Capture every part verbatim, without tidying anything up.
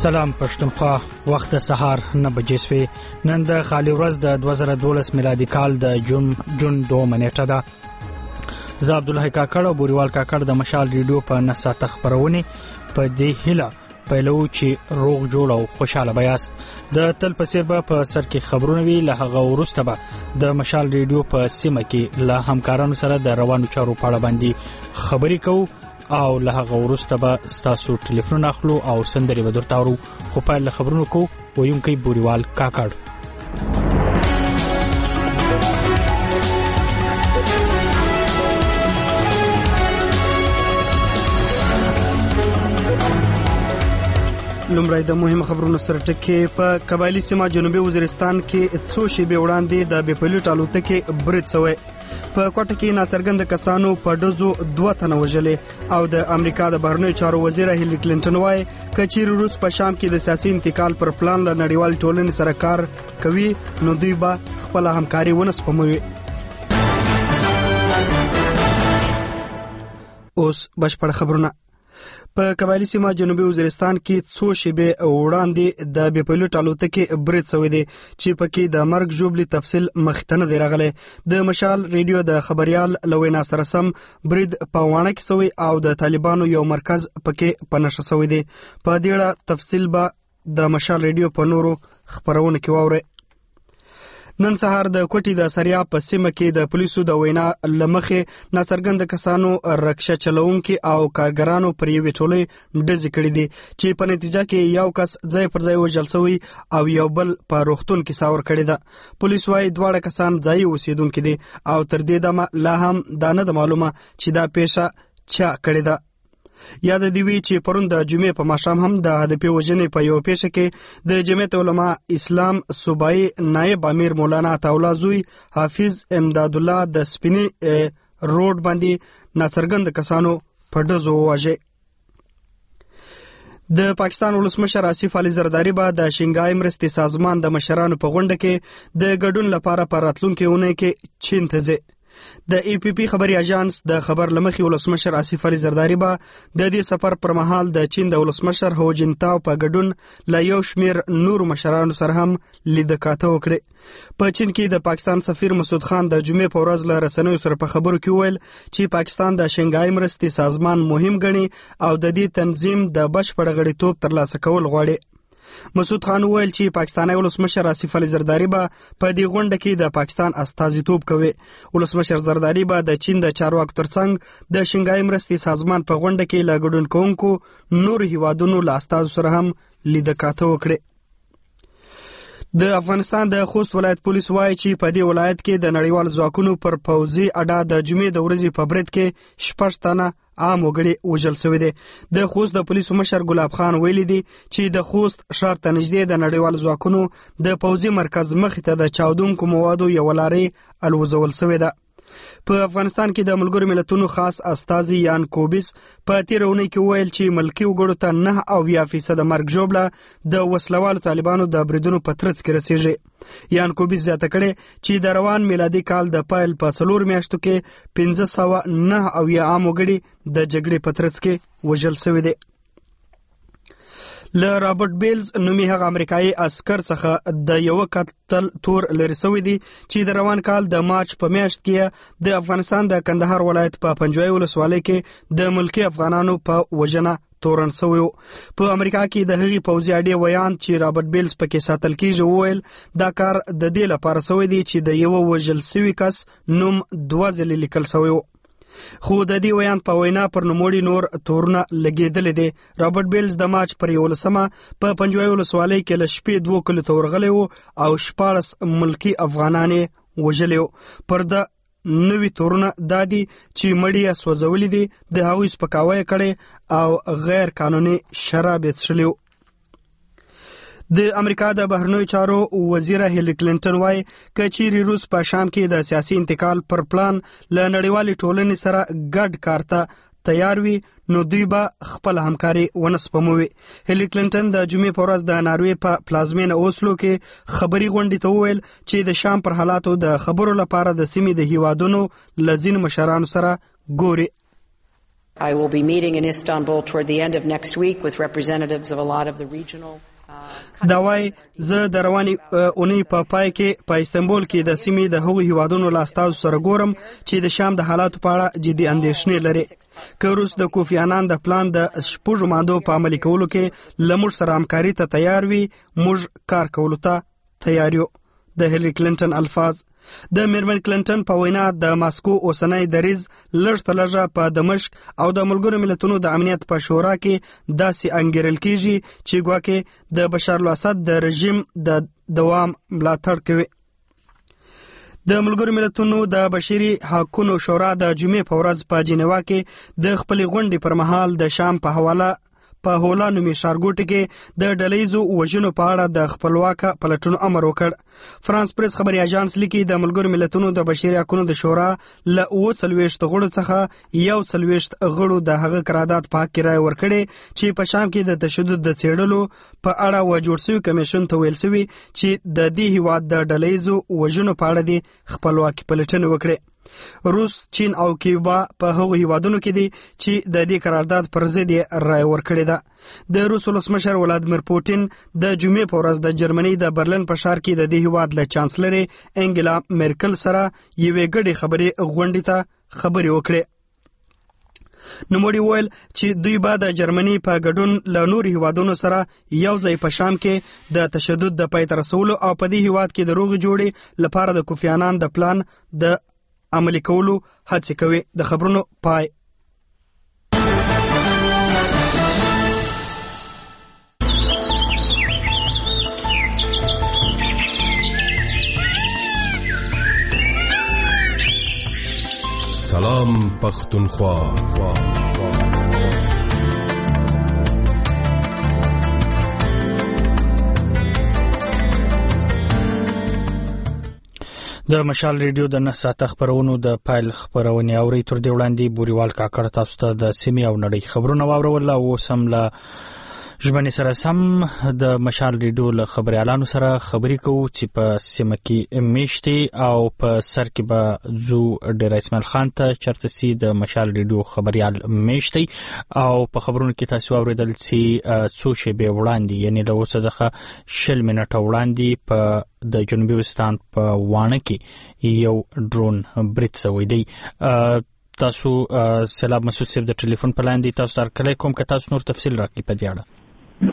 سلام پښتونخوا، وخت د سهار نه بجې شوې. نن د خالي ورځ د دوه زره دولس میلادي کال د جون جون دوه نیټه ده. زه عبدالله کاکړ او بوریوال کاکړ د مشال ریډیو په نه ساعته خبرونه په دې هیله پیلو چې روغ جوړ او خوشاله بیاست. د تل په څیر به په سر کې خبرونه وی، له هغه وروسته به د مشال ریډیو په سیمه کې له همکارانو سره د روانو چارو په اړه باندې خبرې کوو او له هغه وروسته به ستاسو ټلیفون اخلو او سندري به درته اورو. خو په له خبرونو کو ویونکی بوریوال کاکړ. لومړی د مهمه خبرونو سره ټکي. په قبایلی سیمه جنوبي وزیرستان کې څو شیبې وړاندې د بې پلوټ الوتکې برید شوی. په کوټه کې ناڅرګند کسانو په ډزو دوه تنه وژلې او د امریکا د بهرنیو چارو وزیر هیلری کلینټن وايي کچیر روس په شام کې د سیاسي انتقال پر پلان له نړیوال ټولنې سره کار کوي نو دوی به خپل همکاري ونسپموي. اوس بشپړ خبرونه. په قبایلی سیمه جنوبي وزیرستان کې څو شیبې وړاندې د بې پلوټ الوتکې برید شوی دی چې پکې د مرګ ژوبلې تفصیل مخته دی راغلی. د مشال ریډیو د خبريال لوینا سره سم برید په وانه کې شوی او د طالبانو یو مرکز پکې پنښه شوی دی. په دې اړه تفصیل به د مشال ریډیو په نورو خبرونه کې واورئ. نن سهار د کوټي د سریا په سیمه کې د پولیسو د وینا لمخې ناڅرګند کسانو رکشه چلونکي او کارګرانو پر یوې ټولۍ ډزې کړې دي چې په نتیجه کې یو کس ځای پر ځای وژل شوی او یو بل په روغتون کې ساور کړی ده. پولیس وايي دواړه کسان ځای اوسیدونکي دي او تر دې دمه لا هم دا نه ده معلومه چې دا پیښه چا کړې ده. یاد دی وی چې پرون د جمعې په ماښام هم د هدفي وژنې په یو پیښه کې د جمعیت علما اسلام صوبایي نائب امیر مولانا عطاالله زوی حافظ امداد الله د سپینی روډ باندې ناڅرګند کسانو په ډزو وواژه. د پاکستان ولسمشر آصف علي زرداری به د شنګای مرستې سازمان د مشرانو په غونډه کې د ګډون لپاره په راتلونکي اونۍ کې چین ته ځي. د ای پی پی خبري اژانس د خبر لمخې ولسمشر آصف علي زرداری به د دې سفر پر مهال د چین د ولسمشر هو جنتاو په ګډون له یو شمیر نور مشرانو سره هم لیدکاته وکړي. په چین کې د پاکستان سفیر مسعود خان د جمعې په ورځ له رسنیو سره په خبرو کې ویل چې پاکستان د شنګای مرستې سازمان مهم ګڼي او د دې تنظیم د بشپړ غړیتوب ترلاسه کول غواړي. مسعود خان ویل چې پاکستاني ولسمشر آصف علي زرداری به په دې غونډه کې د پاکستان استازیتوب کوي. ولسمشر زرداری به د چین د چارواکو ترڅنګ د شنګای مرستې سازمان په غونډه کې له ګډون کوونکو نور هیوادونو له استازو سره هم لیدکاته وکړي. د افغانستان د خوست ولایت پولیس وايي چې په دې ولایت کې د نړیوال ځواکونو پر پوځي اډه د جمعې د ورځې په برید کې شپږ تنه عام وګړي وژل شوي دي. د خوست د پولیسو مشر ګلاب خان ویلي دي چې د خوست ښار ته نږدې د نړیوال ځواکونو د پوځي مرکز مخې ته د چاودونکو موادو یوه لارۍ الوزول شوې ده. په افغانستان کې د ملګرو ملتونو خاص استازي یان کوبیس په تیر اونۍ کې ویل چې ملکی وګړو ته نه او یا فیصد مرګ ژوبله د وسلوالو طالبانو د بریدونو په ترڅ کې رسیږي. یان کوبیس زیاته کړي چې د روان میلادي کال د پایل په څلور میاشتو کې پنځه سوه نه او یا عام وګړي د جګړې په ترڅ کې وژل شوي دي. له رابرټ بیلز نومي هغه امریکایي عسکر څخه د یو قتل تور لري شوی دی چې د روان کال د مارچ په میاشت کې د افغانستان د کندهار ولایت په پنجوای ولسوالۍ کې د ملکی افغانانو په وژنه تورن شوی. په امریکا کې د هغې پوځي اډې ویان چې رابرټ بیلز پکې ساتل کیږي وویل دا کار د دې لپاره شوی دی چې د یو وژل شوي کس نوم دوه ځلې لیکل شوی و. خو د دې ویان په وینا پر نوموړي نور تورونه لګېدلې دي. رابرټ بیلز د مارچ پر یولسمه په پنجوای ولسوالۍ کې له شپې دوو کلو ته ورغلی و او شپاړس ملکي افغانان یې وژلي و. پر د نوي تورونه دا دي چې مړي یې سوځولي دي، د هغوی سپکاوی یې کړی او غیر قانوني شراب یې څښلي و. د امریکا د بهرنیو چارو وزیر هیلری کلینټن وايي که چیرې روس په شام کې د سیاسي انتقال پر پلان له نړیوالې ټولنې سره ګډ کار ته تیار وي نو دوی به خپل همکاري ونسپموي. هیلری کلینټن د جمعې په ورځ د ناروې په پلازمینه اوسلو کې خبري غونډې ته وویل چې د شام پر حالاتو د خبرو لپاره د سیمې د هیوادونو له ځینو مشرانو سره ګوري. I will be meeting in Istanbul toward the end of next week with representatives of a lot of the regional دا وای زه د رواني اونۍ په پای کې په استنبول کې د سیمې د هغو هیوادونو له استازو سره ګورم چې د شام د حالاتو په اړه جدي اندېښنې لري. که روس د کوفی عنان د پلان د شپږو مادو په عملي کولو کې له موږ سره همکاري ته تیار وي، موږ کار کولو ته تیار یو. د هیلری کلینټن الفاظ. د میرمن کلینټن په وینا د ماسکو اوسنۍ دریځ لږ تر لږه په دمشق او د ملګرو ملتونو د امنیت په شورا کې داسې انګیرل کیږي چې ګواکې د بشار الاسد د رژیم د دوام ملاتړ کوي. د ملګرو ملتونو د بشري حقوقو شورا د جمعې په ورځ په جنیوا کې د خپلې غونډې پر مهال د شام په حواله په هولا نومي ښارګوټي کې د ډلهیزو وژنو په اړه د خپلواکه پلټنو امر وکړ. فرانس پریس خبري اژانس لیکي د ملګرو ملتونو د بشري حقوقو د شورا له اوه څلوېښت غړو څخه یو څلوېښت غړو د هغه قرارداد په حق کې رایه ورکړې چې په شام کې د تشدد د څېړلو په اړه و جوړ شوي کمیشن ته ویل شوي چې د دې هیواد د ډلهیزو وژنو په اړه د خپلواکي پلټنې وکړي. روس، چین او کیوبا په هغو هیوادونو کې دي چې د دې قرارداد پر ضد یې رایه ورکړې ده. د روس ولسمشر ولادیمیر پوټین د جمعې په ورځ د جرمني د برلین په ښار کې د دې هیواد له چانسلري انګلا میرکل سره یوې ګډې خبرې غونډې ته خبرې وکړې. نوموړي وویل چې دوی به د جرمني په ګډون له نورو هیوادونو سره یو ځای په شام کې د تشدد د پای ته رسولو او په دې هیواد کې د روغې جوړې لپاره د کوفی عنان د پلان د عملي کولو هڅې کوي. د خبرونو پای. سلام پختونخوا. د مشال ریډیو د نه ساعته خبرونو د پایل خبرونه اوري. تر دې وړاندې بوريوال کاکړ تاسو ته د سیمې او نړۍ خبرونه واورول او سم له ژبنې سره سم د مشال ریډیو له خبري اعلانو سره خبري کوو چې په سیمه کې میشتي او په سر کې به زو ډیر اسماعیل خان ته چرته سي د مشال ریډیو خبريال میشتي او په خبرونو کې تاسو اوریدل چې څو شی به وړاندې یعنی له اوسه ځخه شل منټه وړاندې په د جنوبي وستان په وانه کې یو ډرون برید شوی دی. تاسو سلام مسعود صاحب د ټلیفون په لاندې تاسو سره کله کوم که تاسو نور تفصیل راکړئ په دې اړه.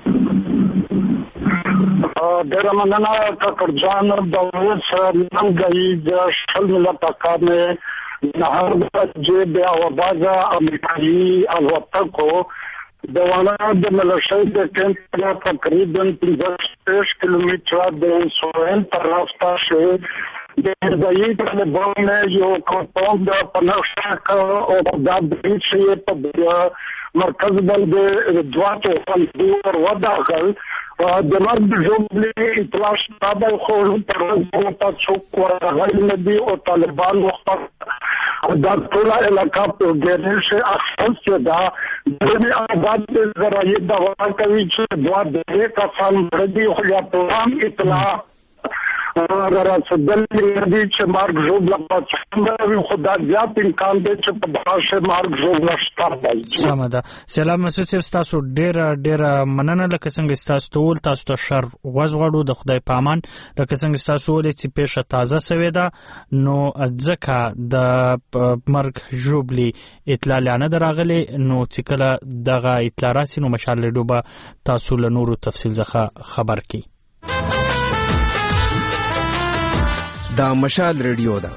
ډېر مننه کاکړ جان. د اوس ننګي د شل ملت کار में نهار जे बे आवाजा अमेरिकी अलवतको दवाना د ملشای د کیمپ پر تقریبا پنځه کیلومتره د سوهل پر رافتا شو. د ځای په باندې یو کوم د پنځه او د بریښې په مرکز باندې دواته په وداخل د مرګ جوړې اطلاع شته خو تر اوسه تاسو کومه ندي او طالبان وخت دا ټول علاقہ په ګرځل شي اخص دا د آباد زراعت د وړاندې کوي چې دوا د کسان باندې خو یا پلان اطلاع راځدل دي چې مارک جوړ لپاره خدا زیات امکان دی چې په دغه مارک جوړ نشته. سلام ده. سلام مسعود صاحب تاسو ډیر ډیر مننه لکه څنګه تاسو ټول تاسو ته شر وزغړو د خدای پامان لکه څنګه تاسو ولې چې پیښه تازه سوي ده نو ځکه د مرګ جوړلی اطلاع لانه دراغلي نو چې کله دغه اطلاع راسي نو مشال ډوبه تاسو له نورو تفصیل ځخه خبر کی. دا مشال ریډیو ده.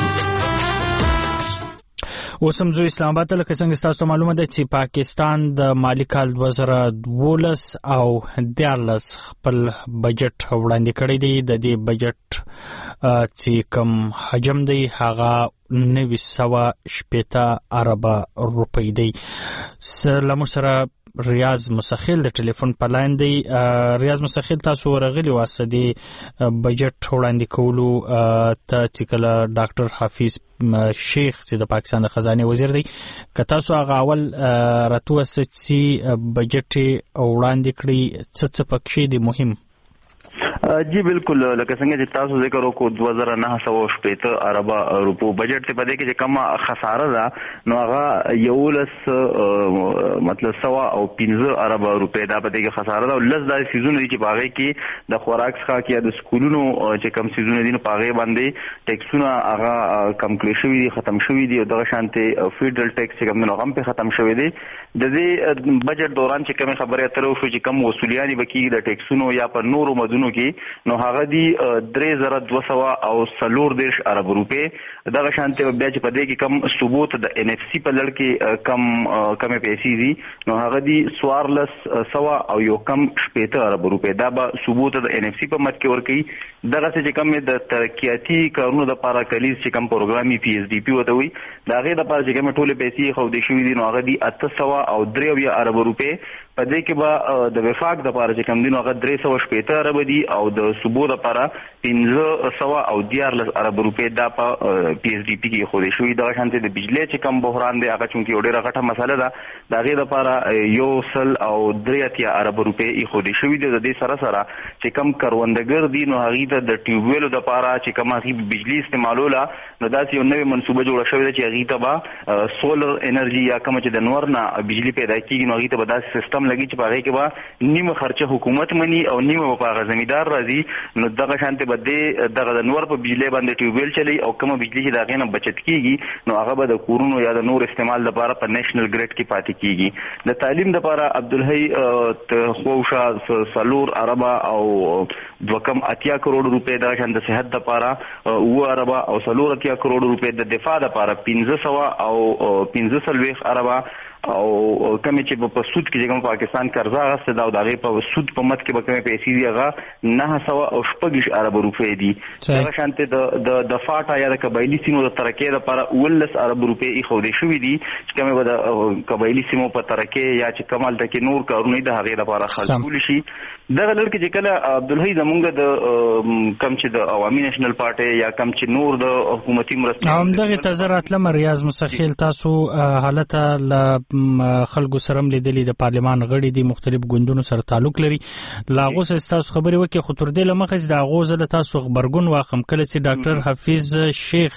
اوسم زو اسلام آباد لکه څنګه تاسو ته معلومه ده چې پاکستان د مالی کال دوه زره دولس او دیارلس خپل بجټ وړاندې کړی دی. د دې بجټ چې کوم حجم دی هغه نوي سوه شپېته اربه روپۍ دی. سلام سره ریاض مسخیل د ټلیفون په لاین دی. ریاض مسخیل تاسو ورغلی واسه دی بجټ وړاندې کولو ته چې کله ډاکټر حافظ شیخ چې د پاکستان د خزانه وزیر دی که تاسو هغه اول راتو سچي بجټ وړاندې کړی څه څه پکې دی مهم. جی بالکل لکه څنګه چې تاسو ذکر وکړو دوه زره نهه سوه شپېته اربه روپو بجټ ته پدې کې چې کومه خساره ده نو هغه یولس مطلب سوا او پنځه اربه روپې دا پدې کې خساره ده او لس داسې سیزونه دي چې په هغې کې د خوراک څخه کې د سکولونو چې کوم سیزونه دي نو په هغې باندې ټیکسونه هغه کم کړي شوي دي ختم شوي دي او دغه شانتې فیډرل ټیکس چې کوم دی نو هغه هم پرې ختم شوی دی د دې بجټ دوران چې کومې خبرې اترې وشو چې کوم وصولیانې به کېږي د ټیکسونو یا په نورو مدونو کې نو هغه دی درې زره دوه سوه او څلور دېرش ارب روپۍ دغه شانتې بیا چې په دې کې کم صوبو ته د ان اف سي په لړ کې کم کمې پیسې دي نو هغه دی څوارلس سوه او یو کم شپېته ارب روپۍ دا به صوبو ته د ان اف سي په مد کې ورکوي دغسې چې کوم د ترقیاتي کارونو دپاره کلیز چې کوم پروګرام پی ایس ډي پي ورته وایي د هغې دپاره چې کومې ټولې پیسې ښودې شوي دي نو هغه دي اته سوه او درې اویا ارب روپۍ په دې کې به د وفاق دپاره چې کوم دي نو هغه درې سوه شپېته ارب دي او د صوبو دپاره پنځه سوه او دیارلس ارب روپۍ دا په پی ایس ډي پي کې ایښودې شوي دغه شانتې د بجلۍ چې کوم بحران دی هغه چونکې یو ډېره غټه مسله ده د هغې دپاره یو سل او درې اتیا ارب روپۍ ایښودې شوي دي د دې سره سره چې کوم کروندګر دي نو هغې ته د ټیوبویلو دپاره چې کوم هغې بجلي استعمالوله نو داسې یو نوې منصوبه جوړه شوې ده چې هغې ته به سولر انرژي یا کومه چې د نور نه بجلي پیدا کېږي نو هغې ته به داسې سیستم لګي چې په هغې کې به نیمه خرچه حکومت مني او نیمه به په هغه زمیندار راځي نو دغه شانتې به دې دغه د نور په بجلۍ باندې ټیوبویل چلی او کومه بجلي چې د هغې نه بچت کېږي نو هغه به د کورونو یا د نور استعمال لپاره په نیشنل ګریډ کې پاتې کېږي د تعلیم لپاره عبدالحی خوشا څلور اربه او دوه کم اتیا کروڑ روپۍ دغه شان د صحت دپاره اووه اربه او څلور اتیا کروڑ روپۍ د دفاع دپاره پنځه سوه او پنځه څلوېښت اربه او کمې چې په سود کې چې کوم پاکستان قرضه اخیستې ده او د هغې په سود په مد کې به کومې پیسې دي هغه نهه سوه او شپږ ارب روپۍ دي دغه شانتې د د فاټا یا د قبایلي سیمو د ترقۍ لپاره اوولس ارب روپۍ ایښودې شوي دي چې کومې به د قبایلي سیمو په ترقۍ یا چې کوم هلته کې نور کارونه د هغې لپاره خرڅولی شي دغه لړ کې چې کله عبدالحی زمونږ د کم چې د عوامي نیشنل پارټۍ یا کم چې نور د حکومتي مرستې همدغې ته زه راتلم ریاض مستخیل تاسو حالته له خلکو سره هم لیدلي د پارلمان غړي دي مختلف ګوندونو سره تعلق لري له هغو سره تاسو خبرې وکړئ خو تر دې له مخکې د هغو زه له تاسو غبرګون واخلم کله چې ډاکټر حفیظ شیخ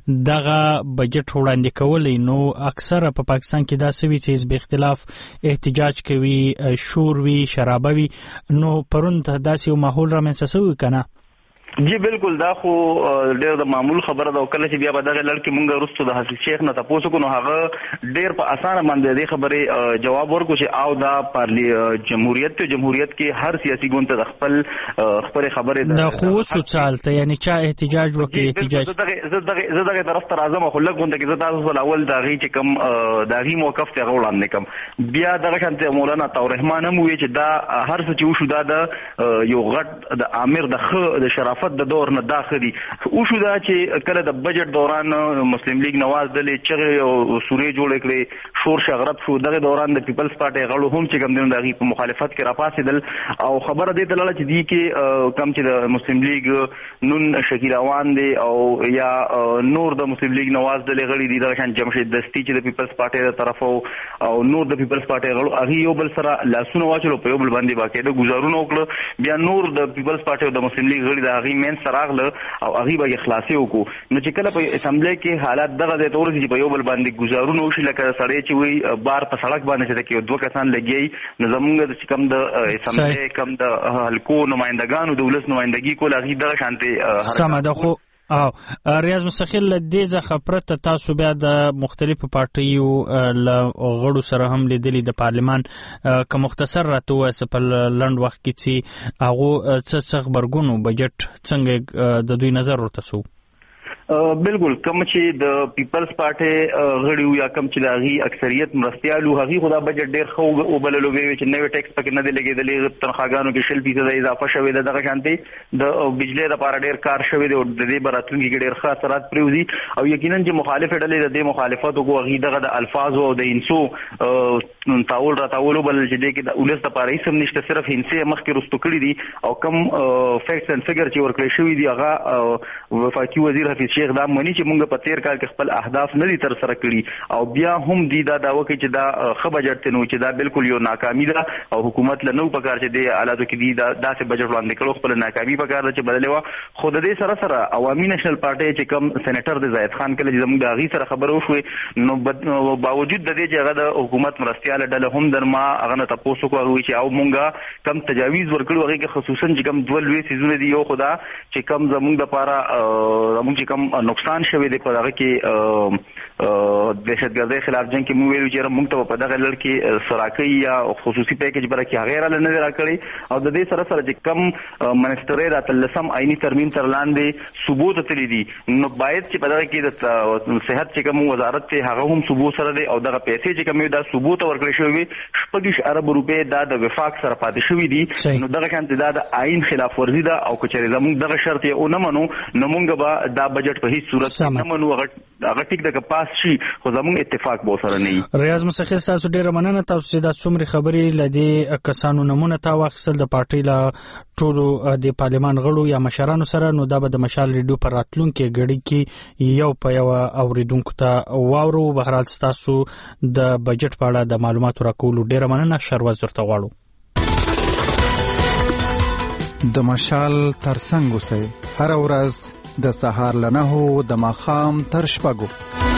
دغه بجټ وړاندې کولی نو اکثره په پاکستان کې داسې وي چې حزب اختلاف احتجاج کوي شور وي شرابه وي نو پرون داسې یو ماحول رامنځته شوی که نه جی بالکل دا خو ډېر د معمول خبره ده او کله چې بیا به دغه لړ کې مونږ وروستو د حفیظ شیخ نه تپوس وکړو نو هغه ډېر په اسانه باندې دې خبرې جواب ورکړو چې او دا پارلي جمهوریت ته جمهوریت کې هر سیاسي ګوند ته د خپل خپلې خبرې د خو سوچالته یعنی چا احتجاج وکړي احتجاج زه دغه طرف ته راځم خو لږ غونډه کې زه تاسو سره اول د هغې چې کوم د هغې موقف ته هغه وړاندې کړم بیا دغه شانتې مولانا طاورحمان هم وویل چې دا هر څه چې وشو دا د یو غټ د عامر د ښه د شرافت د دور نه دا ښه دي وشو دا چې کله د بجټ دوران مسلم لیگ نواز ډلې چغې او سورې جوړې کړې شور شغرب شو دغه دوران د پیپلز پارټۍ غړو هم چې کوم دي د هغې په مخالفت کې راپاڅېدل او خبره دې ته لاړه چې دې کې کم چې د مسلم لیگ نون شکیل اوان دی او یا نور د مسلم لیگ نواز ډلې غړي دي دغه شان جمشید دستي چې د پیپلز پارټۍ د طرفه او نور د پیپلز پارټۍ غړو هغې یو بل سره لاسونه واچولو په یو بل باندې باقاعده ګزارونه وکړه بیا نور د پیپلز پارټۍ او د مسلم لیگ غړي د هغې مین سراغله او هغې به یې خلاصې وکړو نو چې کله په اسمبلی کې حالات دغه ځای ته ورسي چې په یو بل باندې ګزارونه وشي لکه سړی چې وایي بار په سړک باندې چې کې دوه کسان لګیایي نو زمونږ چې کوم د اسمبلی کوم د حلقو نمایندګانو د ولس نمایندګي کول هغې دغه شانتې سمه ده خو او ریاض مستقل له دې څخه پرته تاسو بیا د مختلفو پارټیو له غړو سره هم لیدلي د پارلمان که مختصر راته ووایاست په لنډ وخت کې چې هغو څه څه غبرګون و بجټ څنګه د دوی نظر ورته شو بالکل کوم چې د پیپلز پارټۍ غړي وو یا کوم چې د هغې اکثریت مرستیال وو هغې خو دا بجټ ډېر ښه وبللو ویې چې نوې ټیکس پکې نه دی لګېدلې تنخواګانو کې شل فیصده اضافه شوې ده دغه شانتې د بجلۍ دپاره ډېر کار شوی دی او د دې به راتلونکي کې ډېر ښه اثرات پرېوځي او یقینا چې مخالفې ډلې د دې مخالفت وکړو هغې دغه د الفاظو او د هنسو تاول راتاول وبلل چې دې کې د ولس دپاره هېڅ هم نشته صرف هنسې مخکې رستو کړي دي او کوم فیکټس اینډ فګر چې ورکړی شوي دي هغه وفاقي وزیر حفیظ شیخ دا منی چې موږ په تیر کال کې خپل اهداف نه دي تر سره کړي او بیا هم دی دا داوا کوي چې دا ښه بجټ ته نو چې دا بالکل یو ناکامي ده او حکومت له نو په کار چې دی حالاتو کې دی دا داسې بجټ وړاندې کړو خپل ناکامي په کار ده چې بدلې و خو د دې سره سره عوامي نېشنل پارټي چې کوم سېنیټر د زاهد خان کله چې زموږ د هغې سره خبره وشوې نو باوجود د دې چې هغه د حکومت مرستیاله ډله هم در ما هغه نه تپوس وکړو هغه وایي چې او مونږ کم تجاویز ورکړو هغې کې خصوصا چې کوم دوه لوی څیزونه دي یو خو دا چې کوم زموږ دپاره زموږ چې کوم نقصان شوی دی په دغه کې دهشتګردۍ خلاف جنګ کې موږ ویلو چې موږ ته په دغه لړ کې سراکۍ یا خصوصي پیکیج بره کې هغې راله نه دی راکړی او د دې سره سره چې کوم منسټرۍ د اتلسم آئیني ترمیم تر لاندې صوبو ته تللی دي نو باید چې په دغه کې د صحت چې کوم وزارت دی هغه هم صوبو سره دی او دغه پیسې چې کومې دا صوبو ته ورکړل شوې وي شپږ ارب روپۍ دا د وفاق سره پاتې شوي دي نو دغه شانتې دا د آئین خلاف ورزي ده او که چېرې زموږ دغه شرط یې ونه منو نو موږ به دا بجټ په هیڅ صورت نه منو هغه ټیک ده که پاس شي خو زموږ اتفاق به ورسره نه وي. ریاض مسخر ستاسو ډېره مننه. تاسو چې دا څومرې خبرې له دې کسانو نمونه تا واخیستل د پارټۍ له ټولو د پارلمان غړو یا مشرانو سره نو دا به د مشال ریډیو پر راتلونکي غړي کې یو په یو اوریدونکو ته واورو. بهرحال ستاسو د بجټ په اړه د معلوماتو راکولو ډېره مننه. شروز درته غواړو. د مشال ترڅنګ اوسئ هر ورځ د سهار له نهو د ماښام تر شپږو.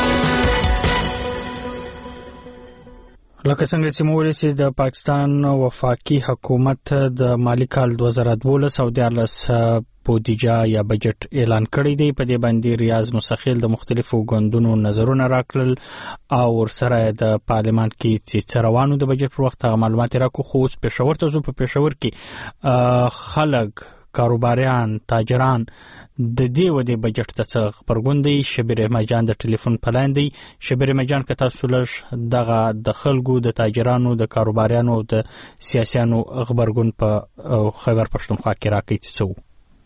لکه څنګه چې مو ویلي چې د پاکستان وفاقي حکومت د مالی کال دوه زره دولس او دیارلس بودیجه یا بجټ اعلان کړی دی. په دې باندې ریاض مسخیل د مختلفو ګوندونو نظرونه راکړل او ورسره د پارلمان کې چې روانو د بجټ پر وخت هغه معلومات راکو. خو اوس پېښور ته ځو. په پېښور کې خلک کاروباریان تاجران د دې ودې بجټ ته څه خبرګون دی. شبیر احمد جان د ټلیفون په لاین دی. شبیر احمد جان که تاسو لږ دغه د خلکو د تاجرانو د کاروباریانو او د سیاسيانو خبرګون په خیبر پښتونخوا کې راکړئ څه وو؟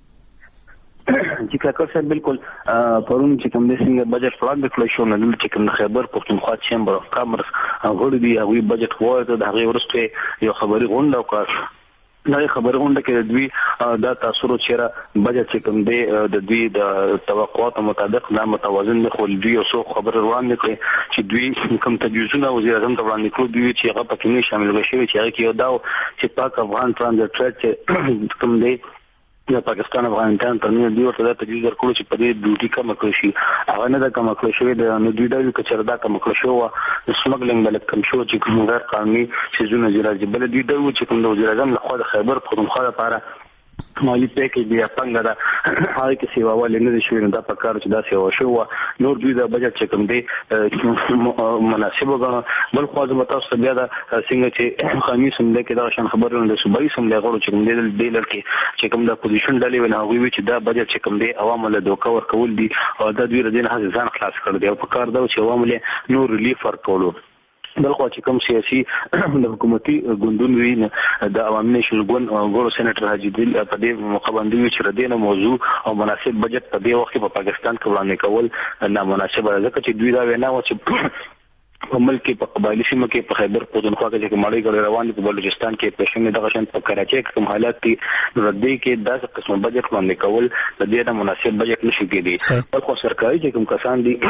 چې کاکر صاحب بالکل پرون چې کوم د څنګه بجټ وړاندې کړل شو نو چې کوم خیبر پښتونخوا چیمبر اف کامرس غړي دی هغه بجټ وایي د هغه ورسته یو خبري غونډه وکړه. دا خبره غونډه کې د دوی دا تاثیر چیرې بجټ چې کوم دی د دوی د توقعاتو مطابق نه متوازن نه خو دوی یو څو خبره وړاندې کړي چې دوی کوم تجویزونه وزیر اعظم ته وړاندې کړو دوی چې هغه پکې نه شامل شوی چې هغه کې یو دا چې پاک افغان ترانزیت ټریډ کوم دی د پاکستان افغانستان ترمنځ دوی ورته د تجویز ورکړو چې په دې ډیوټي کم کړی شي هغه نه د کم کړی شوی د نو دوی د کچردا کم کړی شو د سمګلینګ بل کم شو چې کوم غیر قانوني شیزونه جراجي بل دوی د چې کوم د وزیر اعظم له خوا د خیبر پښتونخوا لپاره مالی پیکیج دی څنګه دا هغه کې سیوا ولې نه شوی نو دا په کار چې دا سیوا شو نور دوی د بجټ چې کوم دی مناسب وګڼه. بل خو د تاسو بیا دا څنګه چې خمیس هم د کې دا شان خبرونه د صوبایي سم لغړو چې کوم دی د لړ کې چې کوم د پوزیشن ډلې ونه هغه وی چې دا بجټ چې کوم دی عوامو له دوکا ور کول دي او دا دوی ردین هغه ځان خلاص کړ دی او په کار دا چې عوامو له نور ریلیف ورکولو. بل خو چې کوم سیاسي د حکومتي ګوندونو وی د عوامي نېشنل ګوند غړو سېنیټر حاجی دل په دې موقع باندې چې ردینه موضوع او مناسب بجټ په دې وخت په پاکستان کې وړاندې کول نامناسب ځکه چې دوی دا وینا و چې په ملک په قبایلی سیمه کې په خیبر پښتونخوا کې چې ماړی ګړې روان دي په بلوچستان کې پېښې دغه شان په کراچۍ کې کوم حالات دي ردی کې داسې قسم بجټ وړاندې کول د دې نه مناسب بجټ نشي کېدی. بل خو سرکاري چې کوم کسان دي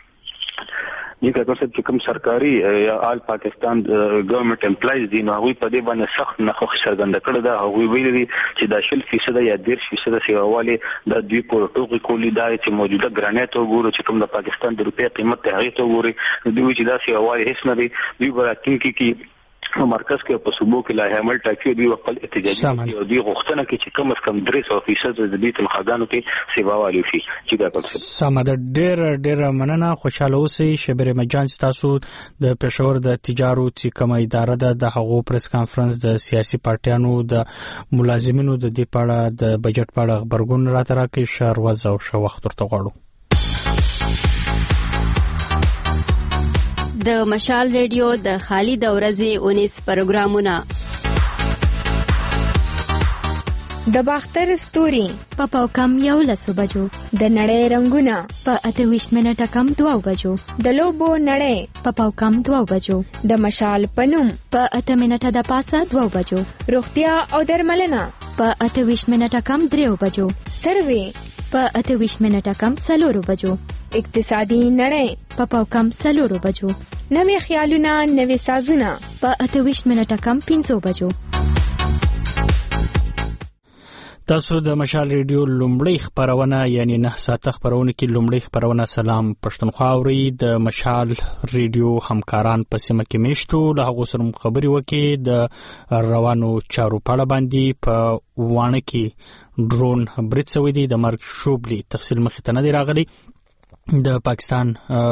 یہ کہتا ہے کہ کوم سرکاري یا آل پاکستان گورنمنٹ امپلایز دي نو هغه په دې باندې سخت نخښ څرګنده کړی دا هغه ویلي چې دا شل فیصد یا ډیر فیصد سیواوالي د دوی په ټوګي کولی دا چې موجوده ګرانیټ وګورو چې کوم د پاکستان د روپیا قیمت ته هغه ته وګوري دوی چې دا سیواوالي هیڅ نه دي دوی براتین کې کې مرکز کې په صوبو کې لا عمل ټاکي دی خپل احتجاجي او دی غوښتنه کې چې کم از کم درې سوه فیصد د دې تنخواګانو کې سیوا والي شي چې دا کوم څه سم ده. ډېر ډېر مننه. خوشاله اوسئ. شبیر مجان تاسو د پېښور د تجارو چې کومه اداره ده د هغو پریس کانفرنس د سیاسي پارټیانو د ملازمینو د دې پاړه د بجټ پاړه خبرګون راته راکړي. شهروز او شو وخت ورته غواړو. د مشال ریډیو د خالد اورزي اونیس پروګرامونه د باختر ستوري په پاو کم یو لسو بجو د نړۍ رنگونه په اته ویشت منټه کم دوه بجو د لوبو نړۍ په پاو کم دوه بجو د مشال پنوم په اته منټه د پاسه دوه بجو روغتیا او درملنه په اته ویشت منټه کم درې بجو سروي په اته ویشت منټه کم څلورو بجو. اقتصادي نړۍ په پاو کم څلورو بجو. نوې خیالونه نوې سازونه په اته ویشت منټه کم پنځو بجو. تاسو د مشال ریډیو لومړی خبرونه یعنی نه ساعته خبرونه کې لومړی خبرونه سلام پښتونخوا اوري. د مشال ریډیو همکاران په سیمه کې میشتو له هغه سره خبري وکي د روانو چارو په اړه باندې په وانه کې ډرون برید شوی دی. د مرګ شوبلي تفصیل مخ ته نه دی راغلی. د پاکستان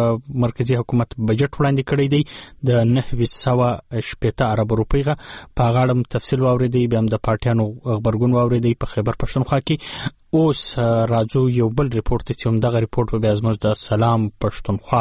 مرکزی حکومت بجټ وړاندې کړی دی د نهه سوه شپږ ارب روپیه. په غاړم تفصیل واوریدي به هم د پارټیانو خبرګون واوریدي په خیبر پښتونخوا کې. اوس راځو یو بل ریپورت چې هم دغه ریپورت به ازموږ د سلام پښتونخوا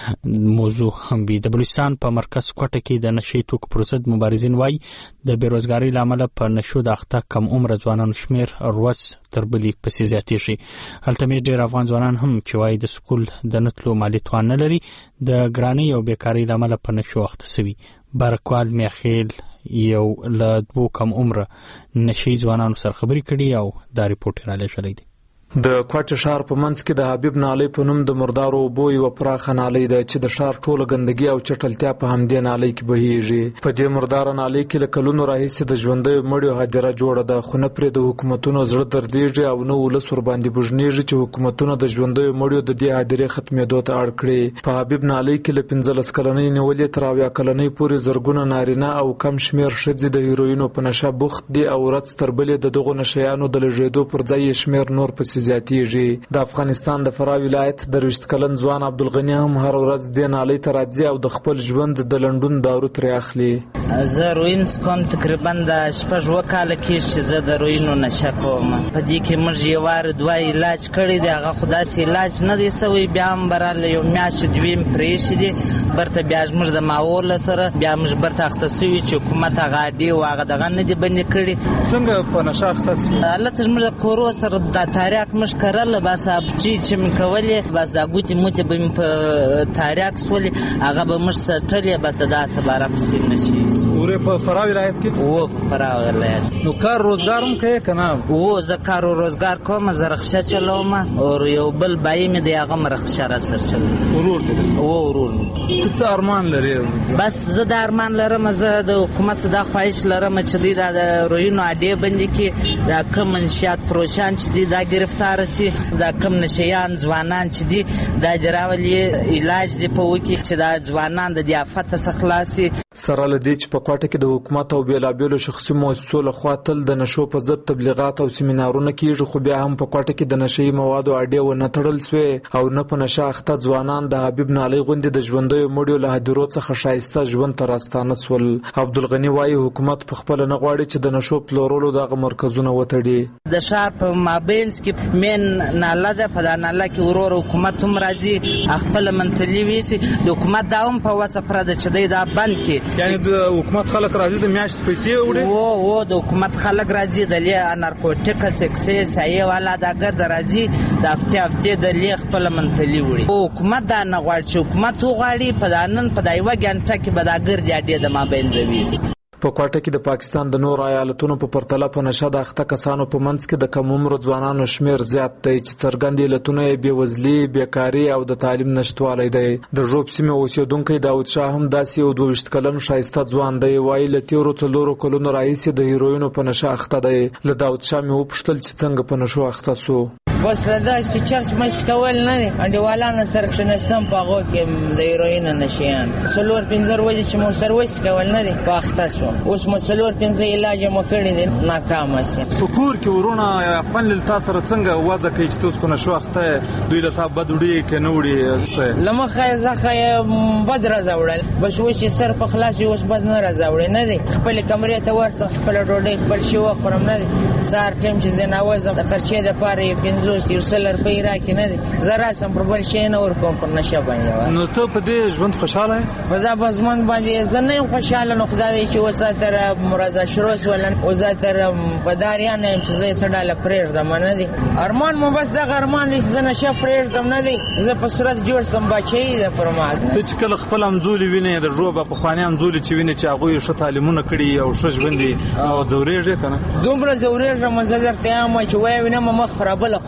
موضوع هم وي. د بلوچستان په مرکز کوټه کې د نشي توکو پر ضد مبارزین وای د بیروزګاری لامل په نشو د اخته کم عمر ځوانانو شمیر روز تر بلی پسې زیاتېږي. هلته مې ډېر افغان ځوانان هم چې وای د سکول د نتلو مالی توان نه لري د ګرانی او بیکاری لامل په نشو اخته سوي. برکوال میخیل یو له دوه کم عمر نشي ځوانانو سره خبري کړي او دا ریپورت را لېږلی دی. د کوټه شهر په منځ کې د حبیب نالۍ په نوم د مردارو اوبو یوه پراخه نالۍ ده چې د ښار ټوله ګندګي او چټلتیا په همدې نالۍ کې بهیږي. په دې مرداره نالۍ کې له کلونو راهیسې د ژوندیو مړیو هدیره جوړه ده، خو نه پرې د حکومتونو زړه دردېږي او نه ولس ورباندې بوژنېږي چې حکومتونه د ژوندیو مړیو د دې هدیرې ختمېدو ته اړ کړي. په حبیب نالۍ کې له پنځلس کلنۍ نیولې تر اویا کلنۍ پورې زرګونه نارینه او کم شمېر ښځې د هیروینو په نشه بوخت دي او ورځ تر بلې د دغو نشیانو د لږېدو پر ځای یې شمېر نور پسې زیاتېږي. د افغانستان د فراه ولایت درویشت کلن ځوان عبدالغني هم هر ورځ دې نالۍ ته راځي او د خپل ژوند د لنډون دارو ترې اخلي. زه روین څکوم تقریبا د شپږ اووه کاله کېږي چې زه د روینو نشه کوم. په دې کې موږ یو وار دوه علاج کړی دی، هغه خو داسې علاج نه دی سوی. بیا هم براله یو میاشت دویم پرېښي دي برته بیا موږ د ماحول سره بیا موږ برته اخته سوي چې حکومت هغه اډې او هغه دغه نه دي بندې کړي. څنګه په نشه اخته سوي؟ هلته موږ د کورو سره د تاریاک موږ کرله بس ابچی چې مې کولې بس دا ګوتې موتې به مې په تاریاک سولې هغه به موږ سټلې بس د داسې باره پسې نه شي. ورې په فراه ولایت کې؟ و په فراه ولایت. نو کار روزګار هم کوې که نه؟ و زه کار و روزګار کوم، زه رخصه چلوم او یو بل بایي مې دی هغه هم رخصه را سر چلوي. ورور دی؟ و ورور مې. ته څه ارمان لرې؟ بس زه د ارمان لرم، زه د حکومت څخه دا خواهش لرم چې دوی دا د روینو اډې بندې کړي، دا کم منشیات پروشان چې دي دا ګرفتاره سي، دا کم نشیان ځوانان چې دي دا دې راولي علاج دې په وکړي چې دا ځوانان د دې افته څخه خلاص سي. سره له دې چې په کوټه کې د حکومت او بېلابېلو شخصي مؤسسو لخوا تل د نشو په ضد تبلیغات او سیمینارونه کېږي، خو بیا هم په کوټه کې د نشهیي موادو اډې ونه تړل سوې او نه په نشه اخته ځوانان د حبیب نالۍ غوندې د ژوندیو مړیو له هدیرو څخه ښایسته ژوند ته راستانه سول. عبدالغني وایي حکومت په خپله نه غواړي چې د نشو پلورلو دغه مرکزونه وتړي. د ښار په مابینځ کې مین ناله ده، په دا ناله کې ورور حکومت هم راځي خپله منتلي ویسي. د حکومت دا هم په وسه پره ده چې دی دا بند کړي. یعنی د حکومت خلک راځي د میاشت پیسې وړي؟ و و د حکومت خلک راځي د لې نارکوټیکس اکسیس هیې والا دا ګرد راځي د هفتې هفتې د لې خپله منتلي وړي. حکومت دا نه غواړي چې حکومت وغواړي په دا نن په دا یوه ګنټه کې به دا ګردې اډې د مابینځه ویسي. په کوټه کې د پاکستان د نور ایالتونو په پرتله په نشه د اخته کسانو په منځ کې د کم عمرو ځوانانو شمیر زیات دی چې څرګند علتونه یې بېوزلي، بیکاري او د تعلیم نشتوالی دی. د ژوب سیمې اوسېدونکی داود شاه هم داسې یو دوه ویشت کلن ښایسته ځوان دی. وایي له تېرو څلورو کلونو راهیسې د هیروینو په نشه اخته دی. له داود شاه مې وپوښتل چې څنګه په نشو اخته سو. بس دا چې چرس مش کول نه دي انډیوالانو سره کښېناستم په هغو کې د هیروینو نشیان څلور پنځه ورځې چې مو سره وس کول نه دي په اخته سوم. اوس مو څلور پنځه علاج مو کړی دی ناکامه سي. په کور کې ورونه فن له تا سره څنګه وضع کوي چې تاسو په نشو اخته دوی له تا بد وړي که نه وړي؟ له مخه یې زخه یې بد راځوړل بس اوس چې سر په خلاص اوس بد نه راځوړي نه دي. خپلې کمرې ته ورسم خپله ډوډۍ خپل شي وخورم نه دي. سهار ټایم چې زه ناوځم د خرچې دپاره یې پنځوس یو سل روپۍ راکړي نه دي. زه راسم پر بل شی نه ورکوم پر نشه باندې. نو ته په دې ژوند خوشحاله یې؟ په دا به ژوند باندې زه نه یم خوشحاله. نو خدای دې چې اوس تر مرزا شروع سولن اوس تر په داریان یم چې زه یې څه ډاله پرېږدم نه دي. ارمان مو بس دغه ارمان دی چې زه نشه پرېږدم نه دي. زه په صورت جوړ سم بچی ده پر ما. ته چې کله خپل همزولي وینې د ژوبه پخواني همزولي چې وینې چې هغوی ښه تعلیمونه کړي او ښه ژوند دي او ځورېږې که نه؟ دومره ځورېږم زه درته یم چې ویې وینم مخ پر بله خوا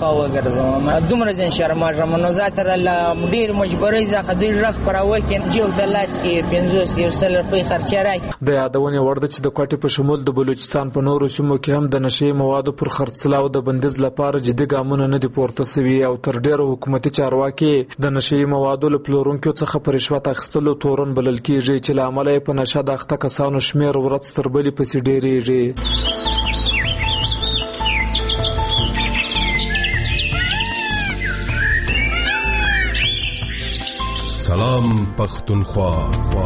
هغه وګرځوم دومره ځین شرماژم نو زاتر الله ډیر مجبورۍ ځکه دوی ژغ پراوي کې جو د لاس کې پنځوس یو سل روپۍ خرچه راکړي. د یادونې وړ ده چې د کوټې په شمول د بلوچستان په نورو سیمو کې هم د نشې موادو پر خرڅلاو د بندیز لپاره جدي ګامونه نه دي پورته شوي او تر ډیره حکومتي چارواکي د نشې موادو له پلورونکو څخه په رشوت اخیستلو تورن بلل کیږي چې له امله په نشه د اخته کسانو شمیر ورځ تر بلې پسې ډیریږي. سلام پختونخوا.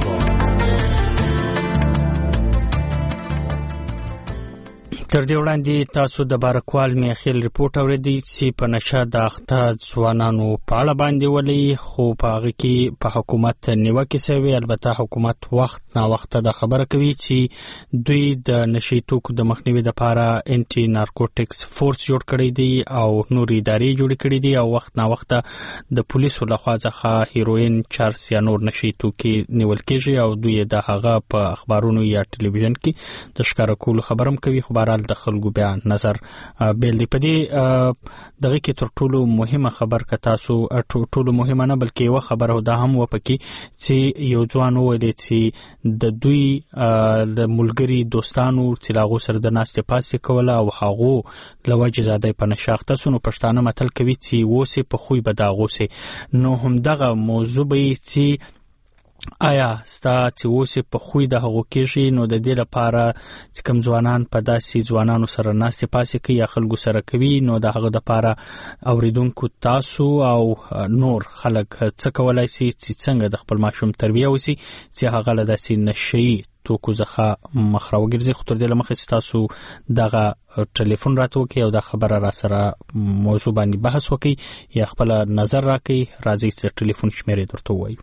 تر دې وړاندې تاسو د بارکوال میخیل ریپورت اوریدئ چې په نشه د اخته ځوانانو په اړه باندې ولې خو په هغه کې په حکومت نیوکې شوې. البته حکومت وخت نا وخت د خبره کوي چې دوی د نشي توکو د مخنیوي لپاره انټي نارکوټکس فورس جوړ کړی دی او نور ادارې جوړ کړې دي او وخت نا وخت د پولیسو لخوا څخه هیروین چارس یا نور نشي توکي نیول کېږي او دوی د هغه په اخبارونو یا ټلویزیون کې د ښکار کولو خبرم کوي. خبر د خلکو بیا نظر بیل دی. په دې دغه کې تر ټولو مهمه خبر که تاسو ټولو مهمه نه بلکې یو خبر او دا هم و پکې چې یو ځوان وویل چې د دوی د ملګری دوستانو چې لاغو سره د ناستې پاستې کوله او هغو لوجه زاده په نشاخته سونو پښتانه متل کوي چې وسه په خوې بداغوسه. نو هم دغه موضوع به چې آیا ستا چې اوسې په خوی د هغو کېږي نو د دې لپاره چې کوم ځوانان په داسې ځوانانو سره ناستې پاسې کوي یا خلکو سره کوي نو د هغه دپاره اوریدونکو تاسو او نور خلک څه کولی شي چې څنګه د خپل ماشوم تربیه وسي چې هغه له داسې نشهیي توکو څخه مخ راوګرځي. خو تر دې له مخکې چې تاسو دغه ټلیفون راته وکړئ او دا خبره را سره موضوع باندې بحث وکړئ یا خپل نظر راکړئ. راځئ چې ټلیفون شمیرې درته ووایو.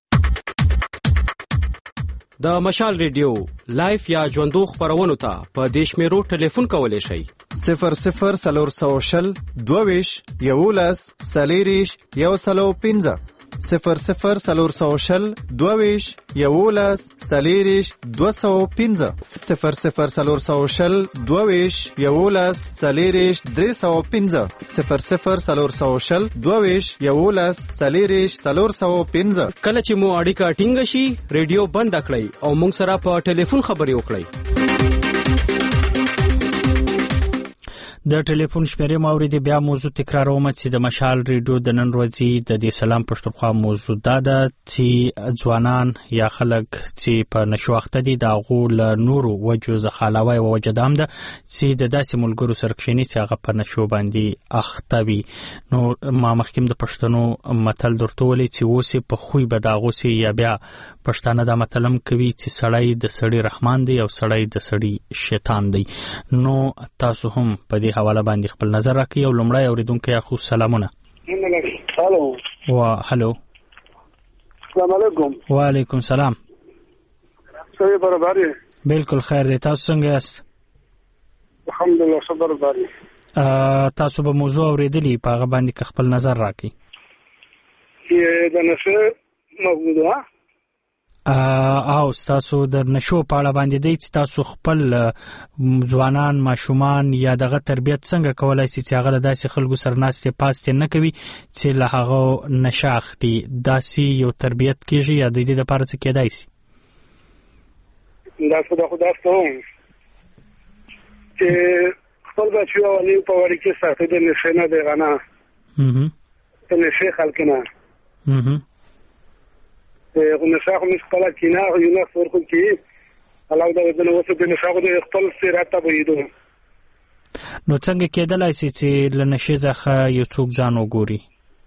د مشال ریډیو لایف یا ژوندو خبرونو ته په دیش میرو ټلیفون کولی شئ صفر صفر سلور سو شل دوویش یولس سلیریش یو سلو پنځه صفر صفر سلور سو شل دوویش یولس سلیریش دو سو پنځه صفر صفر سلور سو شل دوویش یولس سلیریش درې سو پنځه صفر صفر سلور سو شل دوویش یولس سلیریش سلور سو پنځه. کله چې مو اړیکه ټینګه شي ریډیو بند کړئ او موږ سره په ټلیفون خبرې وکړئ. د ټلیفون شمیرې ماوریدي بیا موضوع تکراروم چې د مشال ریډیو د نن ورځې د دې سلام پښتونخوا موضوع دا ده چې ځوانان یا خلک چې په نشو اخته دي د هغو له نورو وجو څخه علاوه یوه وجه دا هم ده چې د داسې ملګرو سره کښېني چې هغه په نشو باندې اخته وي. نو ما مخکې د پښتنو متل درته ویلی چې اوسې په خوی بداغوسې یا بیا پښتانه دا متل هم کوي چې سړی د سړي رحمان دی او سړی د سړي شیطان دی. نو تاسو هم په دې حواله باندې خپل نظر راکړئ او لومړی اورېدونکی اخو سلامونه. هلو وا هلو السلام علیکم. وعلیکم سلام. څه برابر یې؟ بالکل خیر دی. تاسو څنګه یاست؟ الحمدلله ښه برابر یې. تاسو به موضوع اورېدلي په هغه باندې که خپل نظر راکړئ. د نشه موضوع او ستاسو د نشو په اړه باندې دی چې تاسو خپل ځوانان ماشومان یا دغه تربیت څنګه کولای شي چې هغه داسې خلکو سره ناستې پاستې نه کوي چې له هغه نشه اخلي. داسې یو تربیت کېږي یا د دې لپاره څه کېدای شي؟ دا څه د خدا ستوم چې خپل بچي اولي په وړي کې ساتي د نشه نه دی غنا د نشه خلک نه غو نشه خو مش خپل کینا یو نه فرق کی الله دا د نو وسه د نشه خو د خپل سیرت ته ویدو. نو څنګه کېدلای شي چې له نشه ځخه یو څوک ځان وګوري؟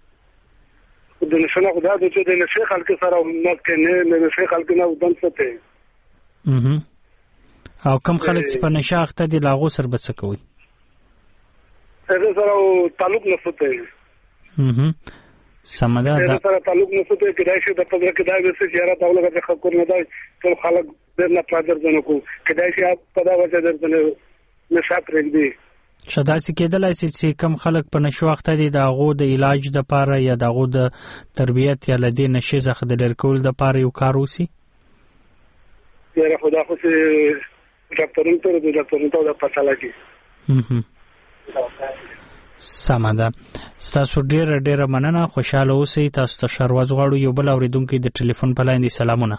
د نشه نه خدا د چې د نشه خلک سره مت کنه د نشه خلک نه ودان سته او کم خلک چې په نشه اخته دي لاغو سر بچ کوي هغه سره تعلق نه سته سمدا دا سره تعلق نه سته کېدای شي د پدې کې دا وسه چې را تاوله د خلکو نه دی ټول خلک د نه پادر دنه کو کېدای شي په دا وجه درته نشه پرېږدي. شداسي کېدلای شي چې کم خلک په نشو اخته دي د هغو د علاج د پاره یا د هغو د تربیت یا لدی نشي څخه د لری کول د پاره یو کار وسی. یاره خدا خو سي ډاکټرونو ته د ډاکټرونو ته د پاتاله کی سمه ده. ستاسو ډیره ډیره مننه، خوشاله اوسئ. تاسو ته ښه ورځ غواړو. یو بل اورېدونکی د ټلیفون په لاین دی. سلامونه.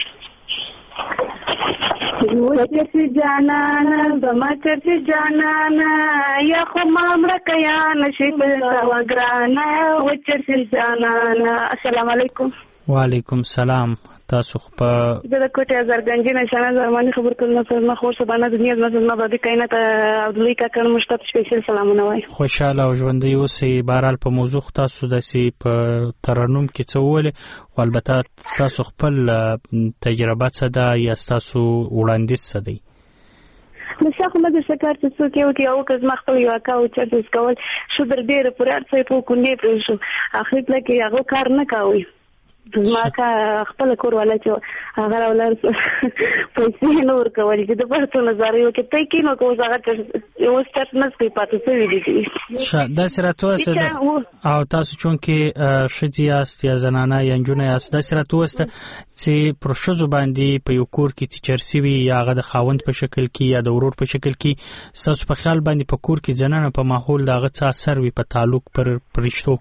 وچرسی جانانا زما چرسی جانانا یا خو مامړه کیا نشي په وګرانا وچرسی جانانا. السلام علیکم. وعلیکم سلام. تاسو په د کوټه زرګنجي نشانه زمانه خبر کولم پر ما خو سبانه دنیا زما ما باندې کاینات عبدالله کا کړم مشتاق سپیشل سلامونه وای. خوشاله او ژوندۍ اوسئ. بهرحال په موضوع تاسو داسې په ترنم کې څه وویل، خو البته تاسو خپل تجربه څه ده یا تاسو وړاندیز څه دی؟ نو څنګه مده سکار چې څوک یو کې او کز مخ ته یو کاو چرته کول شو در ډیر پر ارڅې په کو نه پرې شو اخر لکه هغه کار نه کوي. زما کا خپل کور ولا چې هغه ولر پیسې نور کول چې د پرته نظر یو کې ته کې نو کوزه هغه یو ستاسو نه سپي پاتې شوی دي. شه دا سره تاسو او تاسو چون کې شتي است یا زنانه یا جنونه است دا سره تاسو چې پروشزو باندې په یو کور کې چې چرسي وي یا هغه د خاوند په شکل کې یا د ورور په شکل کې تاسو په خیال باندې په کور کې زنانه په ماحول دغه څه اثر وي په تعلق پر پرشتو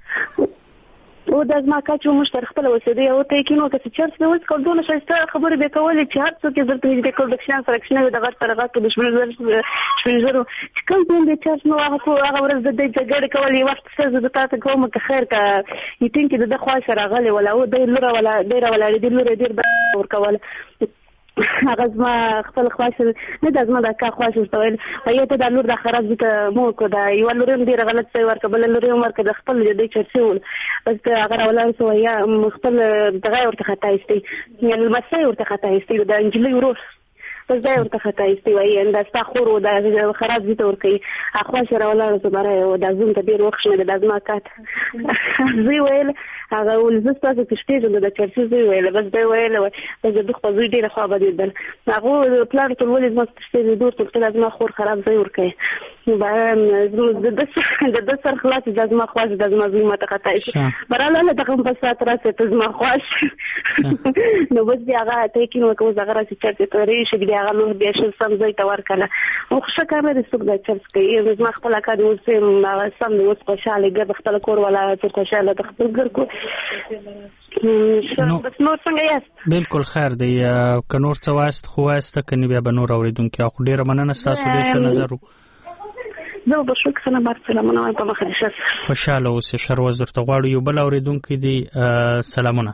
او د ازما کا چې مشتر خپل وسیدي او ته کینو چې چرس به وس کوډونه شایسته خبرې به کولې چې هر څوک زړه ته د کورډکشن سرکشن د غټ ترغه په دشمن زر شپږ زرو چې کوم د چرس نو هغه کو هغه ورځ د جګړې کولې وخت څه د تاسو کوم که خیر کا یتین کې د خوا سره غلې ولا او د لور ولا ډیر ولا د لور ډیر ور کول هغه زما خپل خواش نه د زما د کا خواش وستول وایي ته د لور د خراب دي ته مو کو دا یو لور هم ډیر غلط څه ورک بل لور هم ورک د خپل د چرسول بس هغه ولر سو یا خپل دغه ورته خطا استي یعنی مسای ورته خطا استي د انجلي ورور بس دا ورته خطا استي وایي انده ستا خور او د خراب دي ته ورکی اخوا سره ولر زبره او د زوم ته ډیر وخت نه د زما کات زی ویل هغه ولزه تاسو کې شته د چرسي زی ویل بس دا ویل بس د خو زوی ډیر خو بده دل هغه پلان ټول ولې مست شته د دوه ټول د ما خور خراب زی ورکی با د د د سر خلاص د ما خواش د ما زوی ماته خطا شي براله له دغه په سات راځي ته ما خواش نو بس دی هغه ته کې نو کوم زغره چې چرته توري شي دی هغه نو بیا شل سم زی ته ورکله او ښه کار دې څوک د چرس کوي ما خپل کار نو سم سم نو خوشاله ګر خپل کور ولا چې خوشاله د خپل ګر کو نو بس نور څنګه یاست؟ بالکل خیر دی. که نور څه واست خو واست کني بیا به نور اوریدونکو خو ډیره مننه تاسو دې ښه نظر زه به شو کنه بار سلامونه وایم په مخه دې خوشاله اوسئ. ښه ورځ درته غواړو. یو بل اوریدونکو دی. سلامونه.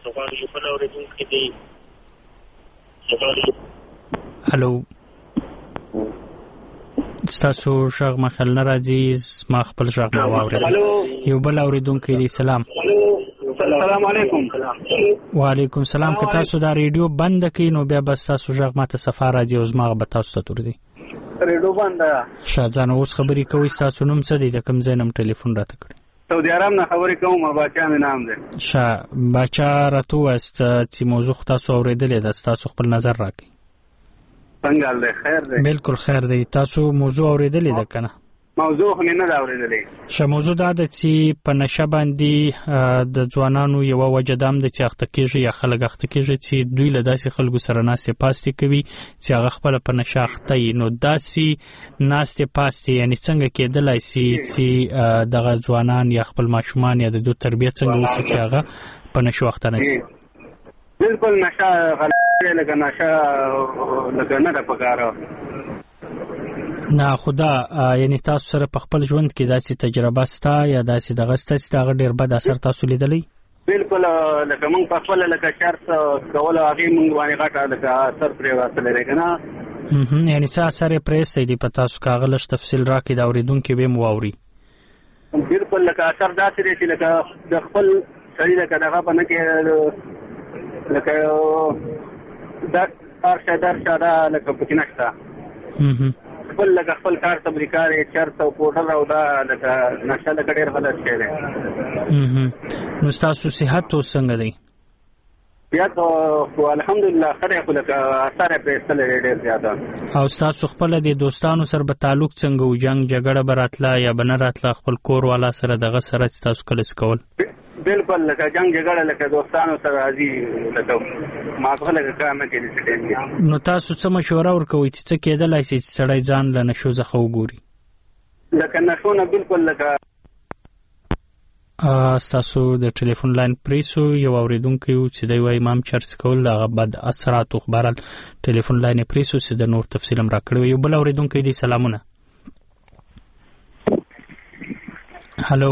هلو ستاسو شغ مخل نه راځي ما خپل شغ ما واورید. یو بل اوریدونکو دی. سلام. السلام علیکم. وعلیکم سلام. که تاسو دا ریډیو بند کړئ نو بیا بس تاسو شغ ماته سفر راځي او زما به تاسو ته تور دی. ریډیو بند شاهجان اوس خبرې کوي. تاسو نوم څه دی؟ د کوم ځای نوم ټلیفون راته کړی؟ سعودي عرب نه خبرې کوم. باچا مې نام دی. شاه باچا راته واست چې موضوع تاسو اوریدلې ده. تاسو خپل نظر راکړئ. څنګه دی؟ خیر دی. بالکل خیر دی. تاسو موضوع اوریدلې ده کنه؟ موضوع خو نه دا اوریدلې. شه موضوع دا ده چې په نشه باندې د ځوانانو یو وجه دام د چې اخته کېږي یا خلک اخته کېږي چې دوی له داسې خلکو سره ناستې پاستې کوي چې هغه خپل په نشه اخته وي. نو داسې ناستې پاستې یعنی څنګه کېدلای شي چې دغه ځوانان یا خپل ماشومان یا د دوی تربیت څنګه وشي چې هغه په نشو اخته نشي؟ بالکل نشه غلطه لکه نشه لکه نه ده پکاره نه خدا. یعنی تاسو سره په خپل ژوند کې داسې تجربه ستا یا داسې دغه ستا چې هغه ډېر بد اثر تاسو لیدلی؟ بالکل لکه موږ په خپل لکه شرط کول هغه موږ باندې غټه لکه اثر پرې واصله لري کنه. یعنی څه اثر یې پرېستی دی په تاسو؟ که هغه لږ تفصیل راکړئ د اورېدونکي به مو واوري. بالکل لکه اثر داسې دی چې لکه د خپل سړي لکه دغه په نه کې لکه در ارشه درشه دا لکه پکې نشته. خپل لکه خپل کار تبریکار چرت او پوډر او دا لکه نشه لکه ډېر غلط شی دی. نو ستاسو صحت اوس څنګه دی؟ صحت خو الحمدلله ښه دی خو لکه اثر یې پرې ایستلی دی ډېر زیاته. او ستاسو خپله د دوستانو سره به تعلق څنګه و؟ جنګ جګړه به راتله یا به نه راتله خپل کور والا سره دغه سره چې تاسو کله څه کول؟ بالکل لکه جنگ جګړه لکه دوستانو سره راځي لکه ما په لکه کار نه کوي چې ټیم. نو تاسو څه مشوره ورکوئ چې څه کېدلای شي چې سړی ځان له نشو څخه وګوري؟ لکه نشونه بالکل لکه ستاسو د ټلیفون لاین پریسو یو اوریدونکی و چې دی وایي امام چرس کول هغه بد اثرات خبرال ټلیفون لاین پریسو چې د نور تفصیل هم راکړی یو بل اوریدونکی دی سلامونه هالو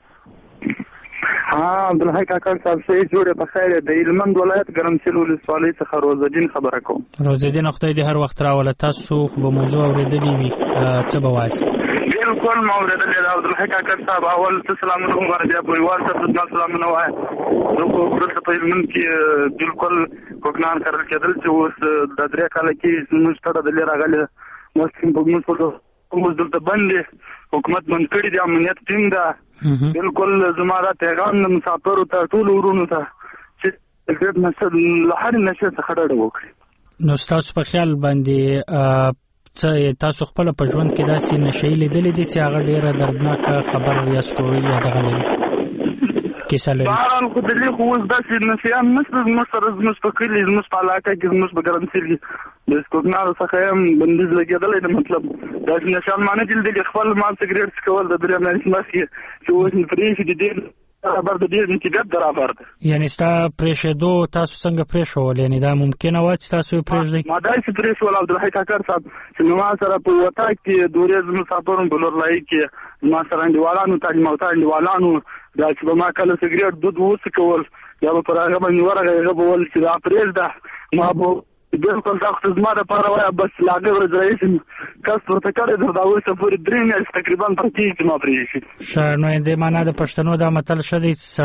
ها عبدالحی کاکړ صاحب صحیح جوړه په خیر د هلمند ولایت ګرمسیر ولسوالۍ څخه روزالدین خبره کوم روزالدین خدای دې هر وخت راوله تاسو خو به موضوع اوریدلې وي څه به وایاست بالکل ما اوریدلې د عبدالحی کاکړ صاحب اول سلامونه وغواړم بیا بویوال صاحب ته سلامونه وایم نو په پرته په هلمند کې بالکل کوکنان کرل کېدل چې اوس د درې کاله کې زموږ ټاټه د لري راغلي مسلم په موږ په موږ دلته باندې حکومت بند کړی دی امنیت ټینګ ده بالکل زما دا پیغام د مسافرو ته ټول ورونو ته چې دې مسل لهر نشه څخه ډډه وکړي نو تاسو په خیال باندې څه تاسو خپل په ژوند کې داسې نشي لیدلې دي چې هغه ډیره دردناک خبر یا سټوري یا دغه لري کیسه لري باران خو دلې خو اوس داسې نشيان نشته زموږ سره زموږ په کلي زموږ په علاقه کې زموږ په ګرمسیر کې د سکوټنارو څخه هم بندیز لګېدلی دی مطلب داسې نشان معنی دي د خپل مال سګرېټ څکول د درېیم لاینس ماسکې چې اوس پرېښي دي ډېر برابر د ډېر انتباهات برابر ده یعنې ستا پرېښېدو تاسو څنګه پرېښول یعنې دا ممکنه وه چې تاسو یې پرېږدئ ما داسې پرېښول عبدالحی کاکړ صاحب چې نو ما سره په وطا کې دورې مسافرو په لورلایي کې ما سره انډیوالانو تعلیم یافته انډیوالانو دا چې به ما کله سګرېټ دود وڅکول یا به پر هغه باندې ورغی هغه به ویل چې دا پرېږده ما به بالکل دا خو زما دپاره وایه بس له هغې ورځې راهیسې کس ورته کړی در دا اوسه پورې درې میاشتې تقریبا پکې کېږي چې ما پرېښي ښه نو دې معنا د پښتنو دا متل ښه دی چې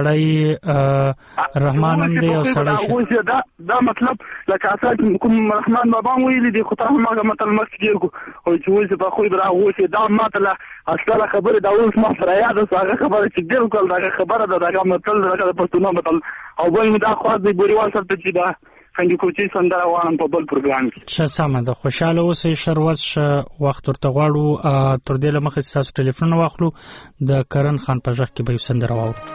سړی رحمان هم دی او سړی دا دا مطلب لکه اساس کوم رحمان بابا هم ویلي دي خو تا هم هغه متل مخکې کېږو او چې اوس په خوی به راغوسې دا ماته له اصله خبرې دا اوس ما سره یاده شو هغه خبره چې بالکل دغه خبره ده دغه متل دغه د پښتنو متل او بل مې دا خواست دی بوریوال صاحب ته چې دا خندي کوچی سندره وانم په بل پروګرام کې ښه سمه ده خوشاله اوسئ شروز ښه وخت ورته غواړو تر دې له مخکې چې تاسو ټلیفون واخلو د کرن خان په غږ کې به یو سندره واورو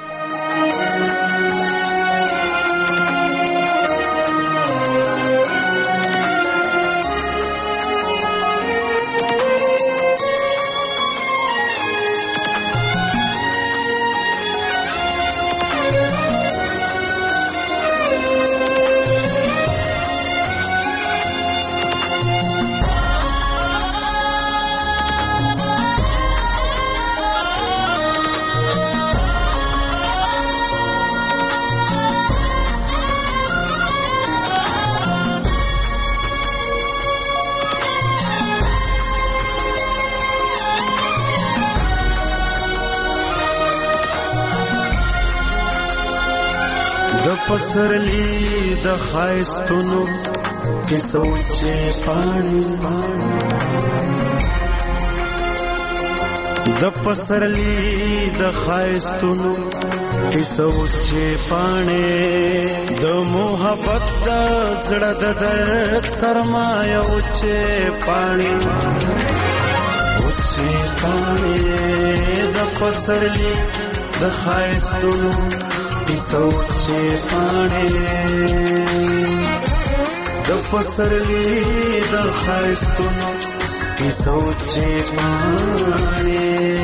پسرلی د خایستونو کې سوچې پانی د پسرلی د خایستونو کې سوچې پانی د محبت د زړه د درد سرمایه اوچې پانی اوچې پانی د پسرلی د خایستونو سوچے پانے د پسرلی د خایستونو کی سوچے پانے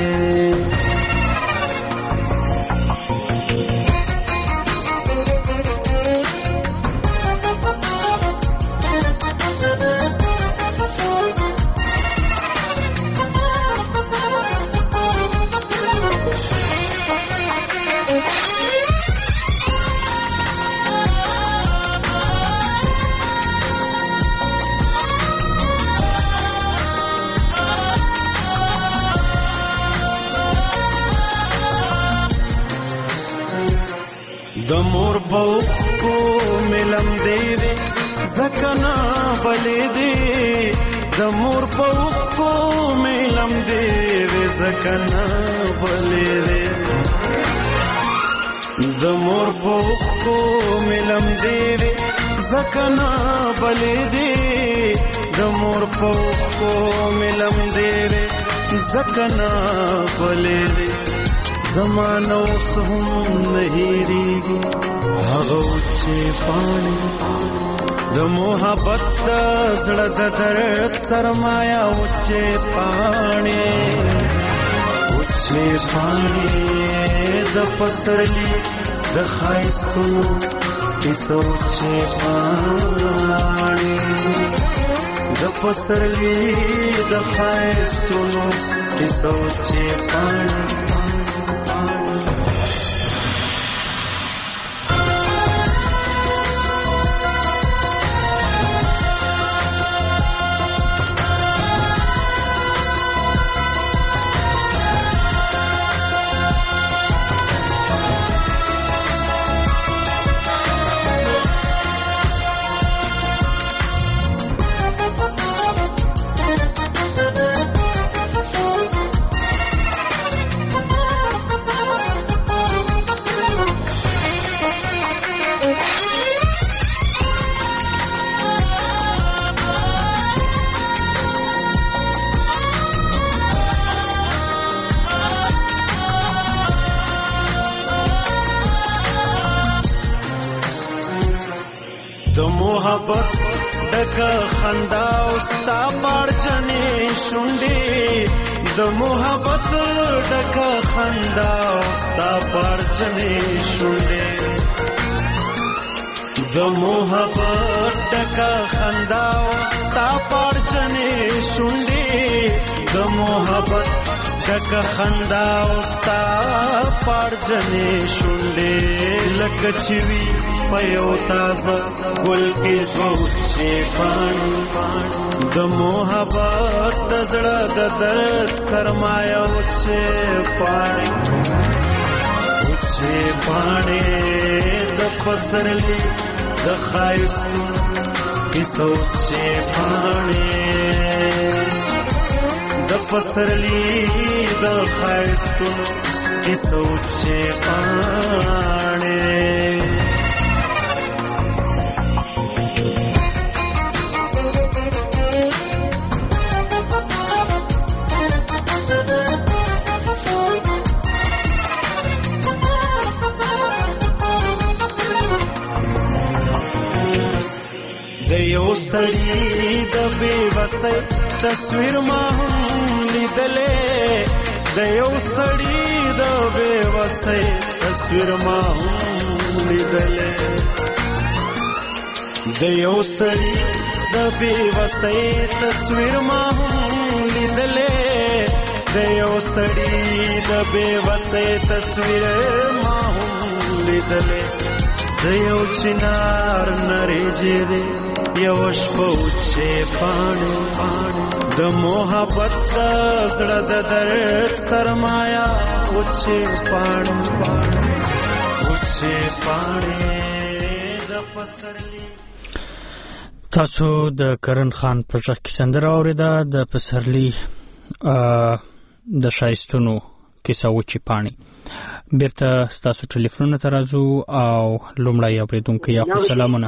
د مور بوخ کو ملم دیوی زکنا بلی دی د مور بوخ کو ملم دیوی زکنا بلی دی د مور بوخ کو ملم دیوی زکنا بلی دی د مور بوخ کو ملم دیوی زکنا بلی دی زمانو سهم نهیریگی هغوچه پانی د محبت د زړه د درد سرمایا اوچه پانی وچې پاڼې د پسرلي د ښایستونو کیسه وچې پاڼې د پسرلي د ښایستونو کیسه وچې پاڼې د محبت ډکه خندا او ستا پړجنې شونډې د محبت ډکه خندا او ستا پړجنې شونډې د محبت ډکه خندا او ستا پړجنې شونډې د محبت ډکه خندا او ستا پړجنې شونډې لکه چې وي په یو تازه ګل کې دوچې پاڼې د محبت د زړه د درد سرمایه وچې پاڼې وچې پاڼې د پسرلي د ښایستونو کیسه وچې پاڼې د پسرلي د ښایستونو کیسه وچې پاڼې د یو سړي د بې وسۍ تصویر ما هم لیدلې د یو سړي د بې وسۍ تصویر ما هم لیدلې د یو سړي د بې وسۍ تصویر ما هم لیدلې د یو سړي د بې وسۍ تصویر ما هم لیدلې د یو چنار نریجې دی یو شپه وچې پاڼې د محبت د زړه د درد سرمایه وچې پاڼې وچې پاڼې د پسرلي. تاسو د کرن خان په غږ کې سندره اورېده د پسرلي د ښایستونو کیسه وچې پاڼې. بیرته ستاسو ټلیفونونه ته راځو او لومړی اورېدونکی یاخو سلامونه.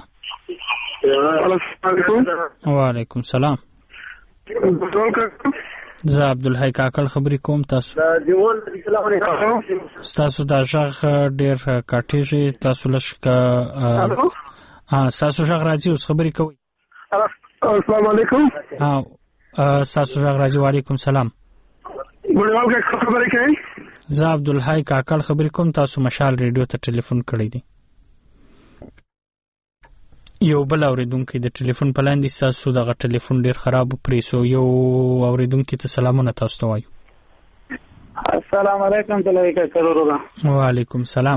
وعلیکم سلام. زه عبدالحی کاکړ خبرې کوم. تاسو ستاسو دا غږ ډېر کاټېږي. تاسو لږ ستاسو غږ راځي اوس خبرې کوئ. السلام علیکم. ستاسو غږ راځي. وعلیکم سلام. خبرې کوي. زه عبدالحی کاکړ خبرې کوم. تاسو مشال ریډیو ته ټلیفون کړی دی. یو بل اوریدونکي د ټلیفون په لاندې ستاسو دغه ټلیفون ډیر خراب پریسو. یو اوریدونکي ته سلامونه تاسو ته وایو. السلام علیکم تلایکا کرورا. وعلیکم سلام.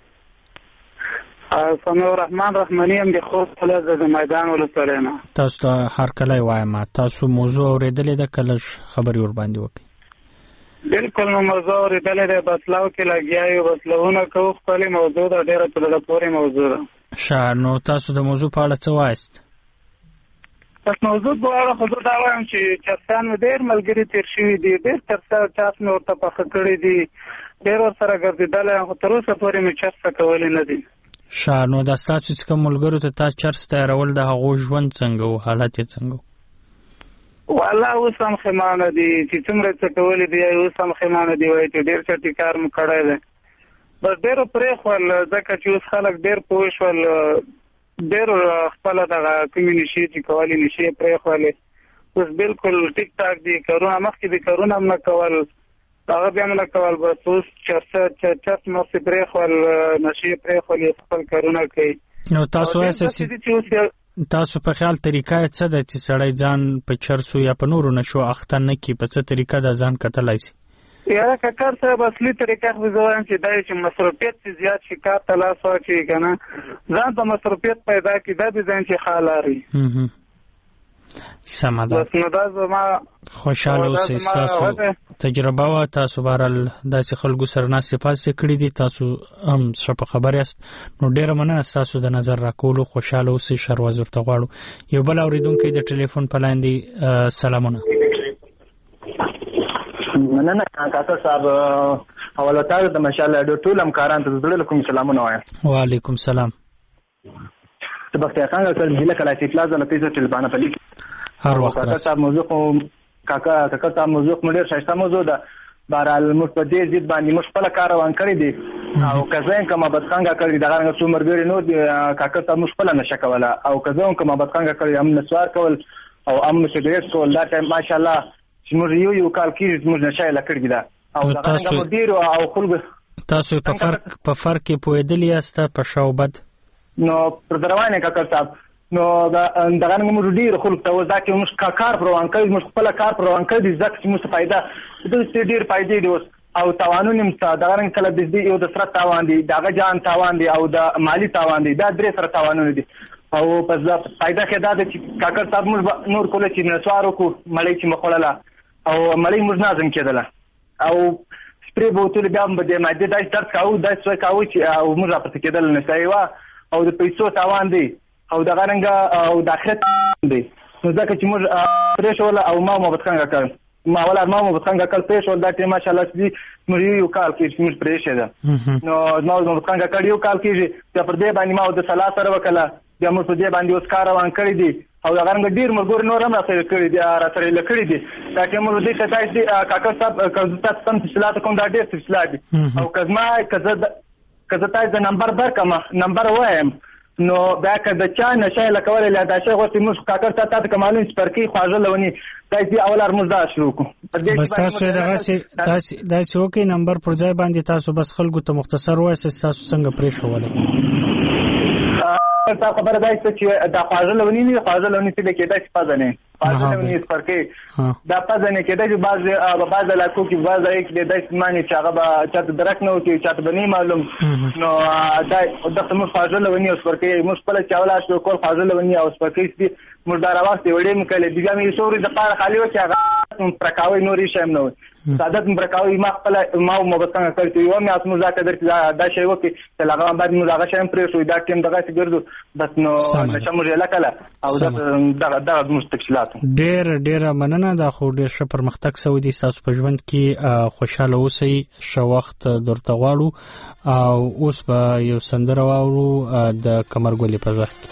سمیع الرحمن رحمانی هم د خوست ولایت د میدان ولسوالۍ نه. تاسو ته هر کله وایم تاسو موضوع اوریدلې ده کله خبري ور باندې وکړئ. بالکل نو موضوع اوریدلې ده بسلاو کې لګیا یو بسلونه کوو خپل موضوع د ډیره په لړ پورې موضوع ده. ښه نو تاسو د موضوع په اړه څه وایست؟ تاسو موضوع په اړه خو دا وایم چې چرسان ډېر ملګري تیر شوي دي ډېر چرسه چاس مې ورته پخه کړی دي ډېر ورسره ګرځېدلی خو تر اوسه پورې مې چرسه کولی نه دي. ښه نو دا ستاسو چې کوم ملګرو ته تا چرس تیارول د هغو ژوند څنګه و حالت یې څنګه و؟ والله اوس هم ښیمانه دي چې څومره څه کولی دي اوس هم ښیمانه دي وایي چې ډېر چټي کار مو کړی دی. بس ډېرو پرېښول ځکه چې اوس خلک ډېر پوه شول ډېر خپله دغه کومې نشې چې کولې نشې پرېښولې. اوس بالکل ټیک ټاک دي. کارونه مخکې دي کارونه هم نه کول هغه بیا موږ کول بس اوس چرته چرته نو سپری خپل نشي پرې خپل خپل کارونه کوي. نو تاسو اساسي تاسو په خیال طریقه څه ده چې سړی ځان په چرسو یا په نورو نشو اخته نه کی په څه طریقه د ځان کتلای شي؟ یاره کار صاحب اصلي طریقه خو زوام چې دای چې مصرفیت زیات شي کار تلاش وکړي کنه ځان ته مصرفیت پیدا کړي دا به ځان چې خالاري. سماده خوشاله اوسئ. تاسو تجربه وا تاسو بهرال داسې خلکو سره ناسې پاسې کړي دي تاسو هم ښه خبر یاست. نو ډیره مننه تاسو د نظر راکولو. خوشاله اوسئ. شروع ورته غواړو. یو بل اوریدونکو د ټلیفون په لاین دی. سلامونه. مننه کاکا صاحب حواله تاسو د ماشاءالله د ټول همکارانو ته زړه کوم سلامونه وایم. وعلیکم سلام. د بختیار خان کله هله کله چې پلازا له پیسو تلبانه پلی هر وخت کاکا صاحب موضوع کاکا کاکا صاحب موضوع مډیر شایسته موضوع ده. بهرحال موږ په دې ضد باندې موږ خپل کار روان کړی دي او کزاین کومه بدخانګه کړی دا غره څو مرګري نو کاکا صاحب موږ خپل نشه کوله او کزاین کومه بدخانګه کړی هم نسوار کول او هم سګریټ کول دا ټایم ماشاءالله چې موږ یو یو کال کې موږ نشه لکړی دا او دا غره ډیر او خلک تاسو په فرق په فرق کې پوهیدلی یاست په شوبد نو پر دروانه کاکا صاحب نو دا دغه موږ ډیر خلک ته وځه چې موږ کار پروان کوي موږ خپل کار پروان کوي ځکه چې موږ فائدہ د ډیر فائدې دی او توانونه مست دغه رنګ کله د دې یو د سره توان دي دغه جان توان دي او د مالی توان دي دا درې سره توانونه دي او په ځا فائدہ کې دا چې کاکا صاحب موږ نور کوله چې نسوارو کو مړی چې مخړله او مړی موږ نازم کېدله او سپری بوتل بیا هم د ماده دای درس کاوه دای څه کاوه چې او موږ راپته کېدل نه سایوا او د پیسو توان دی او د غرنګ او د اخرت دی نو ځکه چې موږ پرېښول او ما مو بتخنګ کړ ما ولا ما مو بتخنګ کړ پرېښول دا ټیم ماشاءالله چې موږ یو کال کې موږ پرېښه ده نو ما مو بتخنګ کړ یو کال کې چې پر دې باندې ما د سلا سره وکړه بیا موږ په دې باندې اوس کار روان کړی دی او د غرنګ ډیر مرګور نور هم راځي کړی دی راځي لکړی دی دا چې موږ دې ته تاسو کاکا صاحب کزتا سم تفصیلات کوم دا ډیر تفصیلات دي او کزما کزه کزه تاسو د نمبر درکمه نمبر وایم نو دا که د چا نشه لکول لا دا شی غوتی موږ کاکر ته تاسو کومالین سپرکی خواجه لونی دای اولار موږ دا شروع کو بس تاسو دغه سي تاسو د سوکي نمبر پر ځای باندې تاسو بس خلکو ته مختصر وایي تاسو څنګه پرې شوولای تا خبر ده چې دا خواجه لونی نه خواجه لونی څه کې دا څه پزنه خواجه لونی سپرکی دا پزنه کې دا بعض بعض علاقو کې بعض یک د دای معنی چې هغه به چاته درک نه وي چاته بني معلوم نو دا د موږ خواجه لونی سپرکی موږ په چاولا شو کول خواجه لونی او سپرکی دي موږ دا راوستي وړې مکلې بیا مې سوري د پاره خالی و چې هغه پرکاوي نوري شم نه سعادت برکاوي ما خپل ما مو بتنګ کړی یو مې اسمو ذکر درته دا شی وکي چې لغه بعد موږ هغه شم پرې شو دا ټیم دغه څه ګرځو بس نو نشم ورلا کله او دا دا د مستقلات ډېر ډېر مننه دا خو ډېر ښه پرمختګ سوي دي تاسو په ژوند کې خوشاله اوسئ شو وخت درته غواړو او اوس به یو سندره واورو د کمرګولې په ځای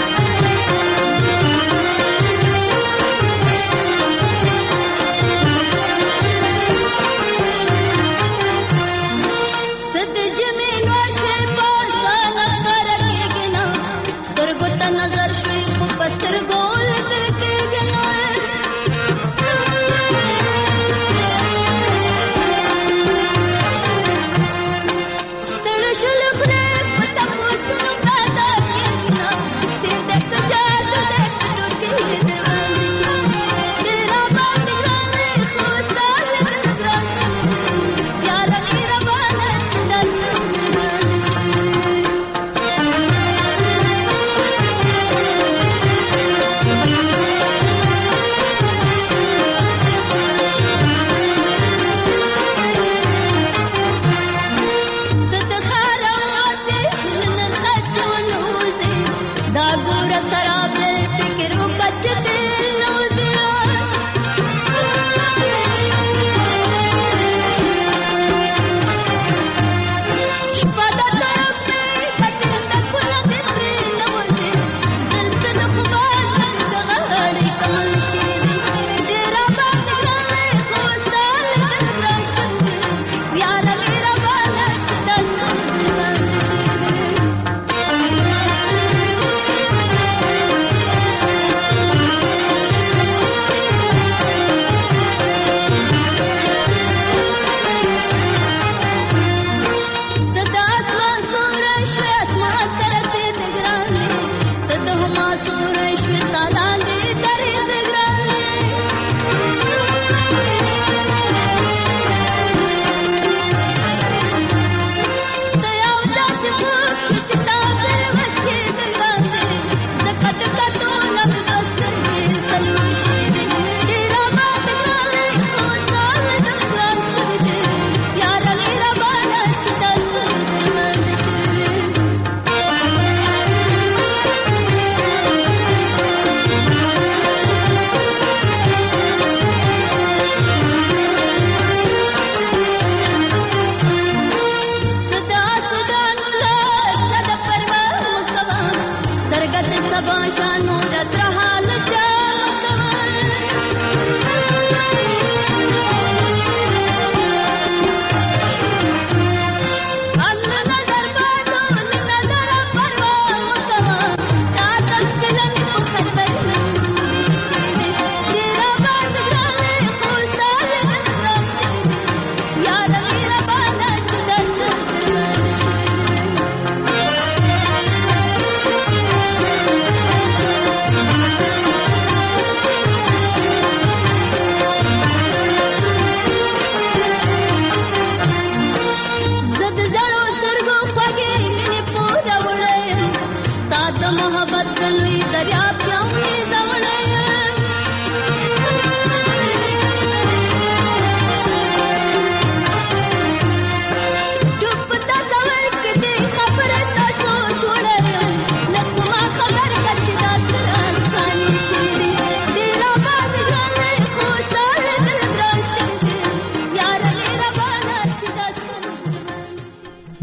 Thank you.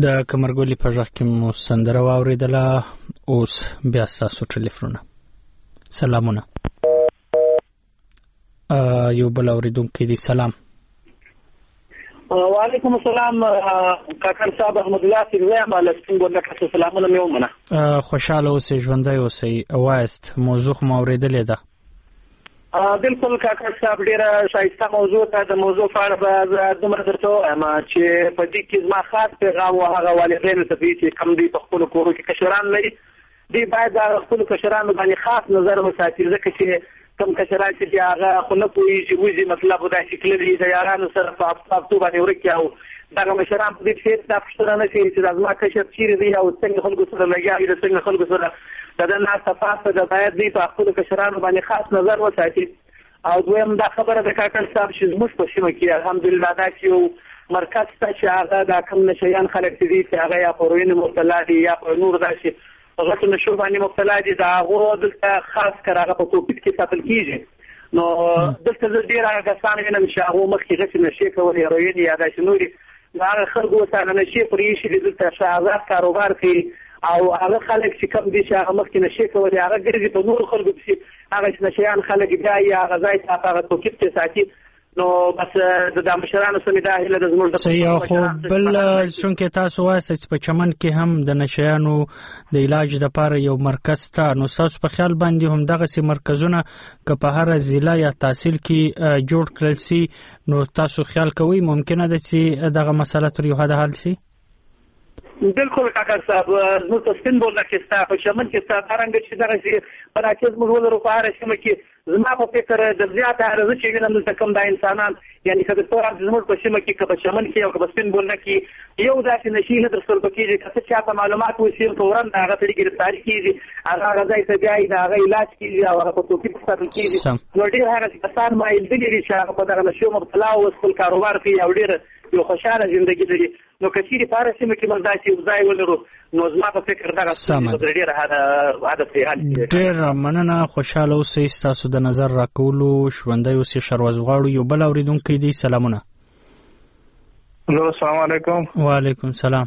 د کمرګولي په ځخ کې مو سندره واوریدله. اوس بیا تاسو ټلیفون. سلامونه. یو بل اوریدونکو دی. سلام. وعلیکم السلام کاکر صاحب احمد الله سیرویم علیکم ورحمت سلامونه مې ومنه. خوشاله اوسئ ژوندی اوسئ. وایست موضوع مو اوریدلې ده؟ بالکل کاکر صاحب ډیره شایسته موضوع ده. د موضوع په اړه به دومره درته وایم چې په دې کې زما خاص پیغام و هغه والدینو ته دی چې کوم دی په خپلو کورو کې کشران لري دی باید د خپلو کشرانو باندې خاص نظر وساتي ځکه چې کوم کشران چې هغه خو نه پوهېږي وځي مطلب دا چې کلي د یارانو سره په افتافتو باندې ورکي او دغه مشران په دې پسې دا پوښتنه نه کوي چې دا زما کشر چیرې دی او څنګه خلکو سره لګیا وي د څنګه خلکو سره د ده ناسته پاسته ده باید دوی په خپلو کشرانو باندې خاص نظر وساتي. او دویم دا خبره د کاکړ صاحب چې زموږ په سیمه کې الحمدلله داسې یو مرکز شته چې هغه دا کوم نشیان خلک چې دي چې هغه یا په هروین مبتلا دي یا په نور داسې غټو نشو باندې مبتلا دي د هغو دلته خاص کر هغه په توپید کې ساتل کېږي. نو دلته زه ډېر هغه کسان وینم چې هغو مخکې غټې نشې کولې هروین یا داسې نورې نو هغه خلکو ورته هغه نشې پرې ایښي دي دلته ښه آزاد کاروبار کوي او هغه خلک چې کوم دي چې هغه مخکې نشې کولې هغه ګرځي په نورو خلکو پسې هغه چې نشیان خلک بیا یې هغه ځای ته په هغه توقیف کې ساتي. نو بس د دا مشرانو سمې دا هیله د زموږ د صحیح. خو بل چونکې تاسو وایئ چې په چمن کې هم د نشیانو د علاج دپاره یو مرکز شته نو ستاسو په خیال باندې هم دغسې مرکزونه که په هره ضلع یا تحصیل کې جوړ کړل سي نو تاسو خیال کوئ ممکنه ده چې دغه مسله تر یو حده حل سي؟ بالکل کاکر صاحب زموږ په سپین بولدک کې ستا په چمن کې ستا دارنګه چې دغسې په راکز موږ ولرو په هره سیمه کې زما په فکر د زیاته عرضه چې وینم دلته کوم دا انسانان یعنې که د طور زموږ په سیمه کې که په چمن کې او که په سپین بولدک کې یو داسې نشي نه در سره کېږي که څه چاته معلومات وشي فورا د هغه سړي ګرفتاري کېږي هغه هغه ځای ته بیایي د هغه علاج کېږي او هغه په توقیف کې ساتل کېږي. نو ډېر هغه کسان مایل دي دي چې هغه په دغه نشو مبتلا او خپل کاروبار کوي او ډېر یو خوشحاله ژوندګي لري. نو که چیرې په هره سیمه کې موږ داسې یو ځای ولرو نو زما په فکر دغه ستونزې ډېره هدف یې حل کېږي. ډېره مننه. خوشحاله اوسئ. ستاسو د نظر راکولو ژوندی اوسئ. شرواز غواړو. یو بل اورېدونکی دی. سلامونه. هلو السلام علیکم. وعلیکم سلام.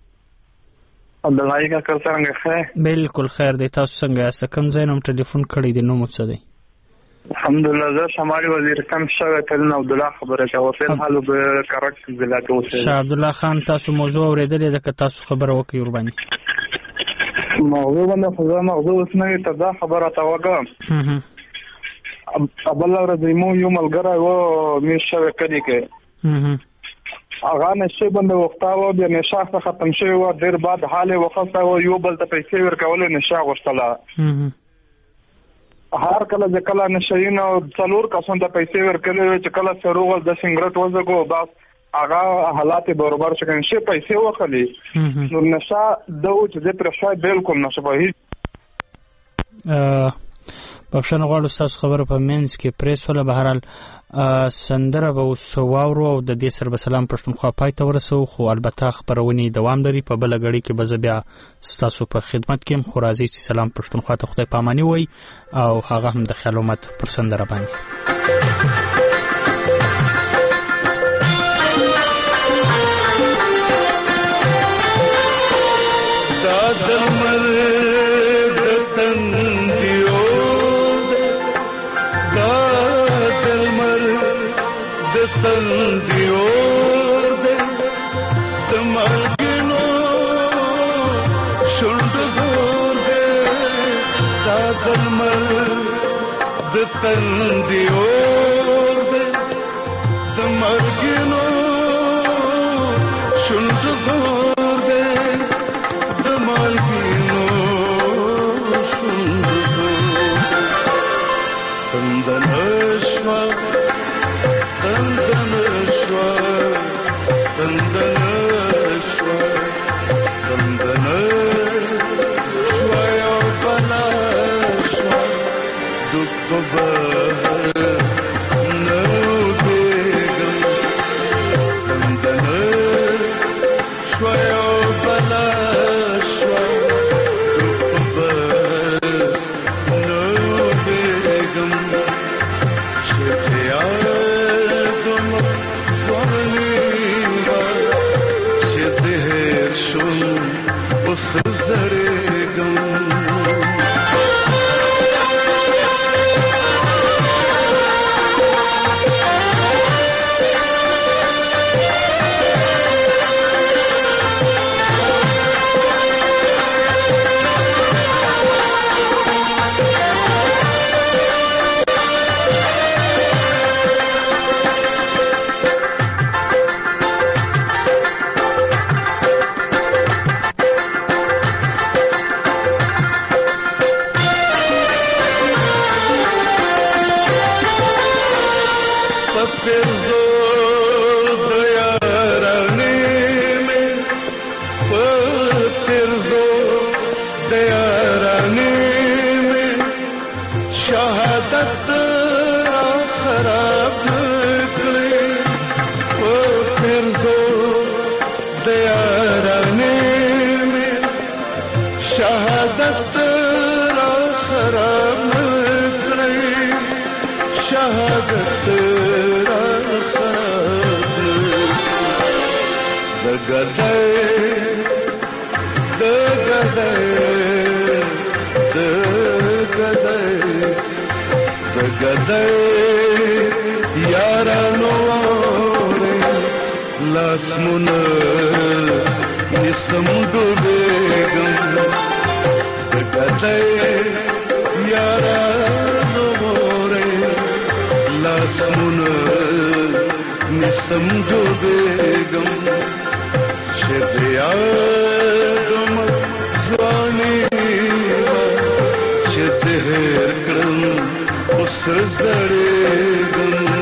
عبدالحی کاکر څنګه ښه؟ بالکل خیر دی. تاسو څنګه یاست؟ کوم ځای نه ټلیفون کړی دی؟ نوم مو څه دی؟ الحمدلله زه شمالي وزیرستان شوی تلین عبدالله خبره کوم. په حال به کارک ضلع کې اوسېږم. شاه عبدالله خان تاسو موضوع اورېدلې ده که تاسو خبره وکړئ ورباندې؟ موضوع باندې خو زه موضوع اوس نوې ته دا خبره ته وکړم. بله ورځ زموږ یو ملګری و میز شوی کلي کې هغه نشې باندې وختاوه بیا نشه ختم شوی و ډېر بعد حال یې وخوستی و یو بل ته پیسې ورکولې نشه غوښتله. هر کله چې کله نشهین او څلور کسان ته پیسې ورکړلې وې چې کله سروغل د سنګرټ وځګو بس هغه حالات برابر شو کنه شي پیسې وخلې نو نشه د او چې پر شای بالکل نشه به هیڅ بخښنه غواړو تاسو خبره په مینس کې پریس ولا بهرال سندره به وسواورو او د دې سر به سلام پښتونخوا پای ته ورسو. خو البته خبرونه دوام لري. په بل غړي کې به بیا تاسو په خدمت کې خو راځي چې سلام پښتونخوا ته خدای پاماني وای او هغه هم د خیالومت پر سندره باندې تندیور دے دمرگینو شند دور دے دمرگینو شند دور تندنشوا تندنشوا تندنشوا تندنشوا یا بلاشوا دکھ بہر نو دیگم تندنشوا یا بلاشوا دکھ بہر نو دیگم شتیا زم زمینی پرزو دیارانی میں پرزو دیارانی میں شہادت خراب کړې پرزو دیارانی میں شہادت خراب کړې شهادت را خراب د ګدای د ګدای د ګدای د ګدای یارانو لاسمون نسم ډوبېږم د ګدای یارانو لاسمون نسم ډوبېږم چې د یادم ځواني چې د هېر کړم اوس زړېږم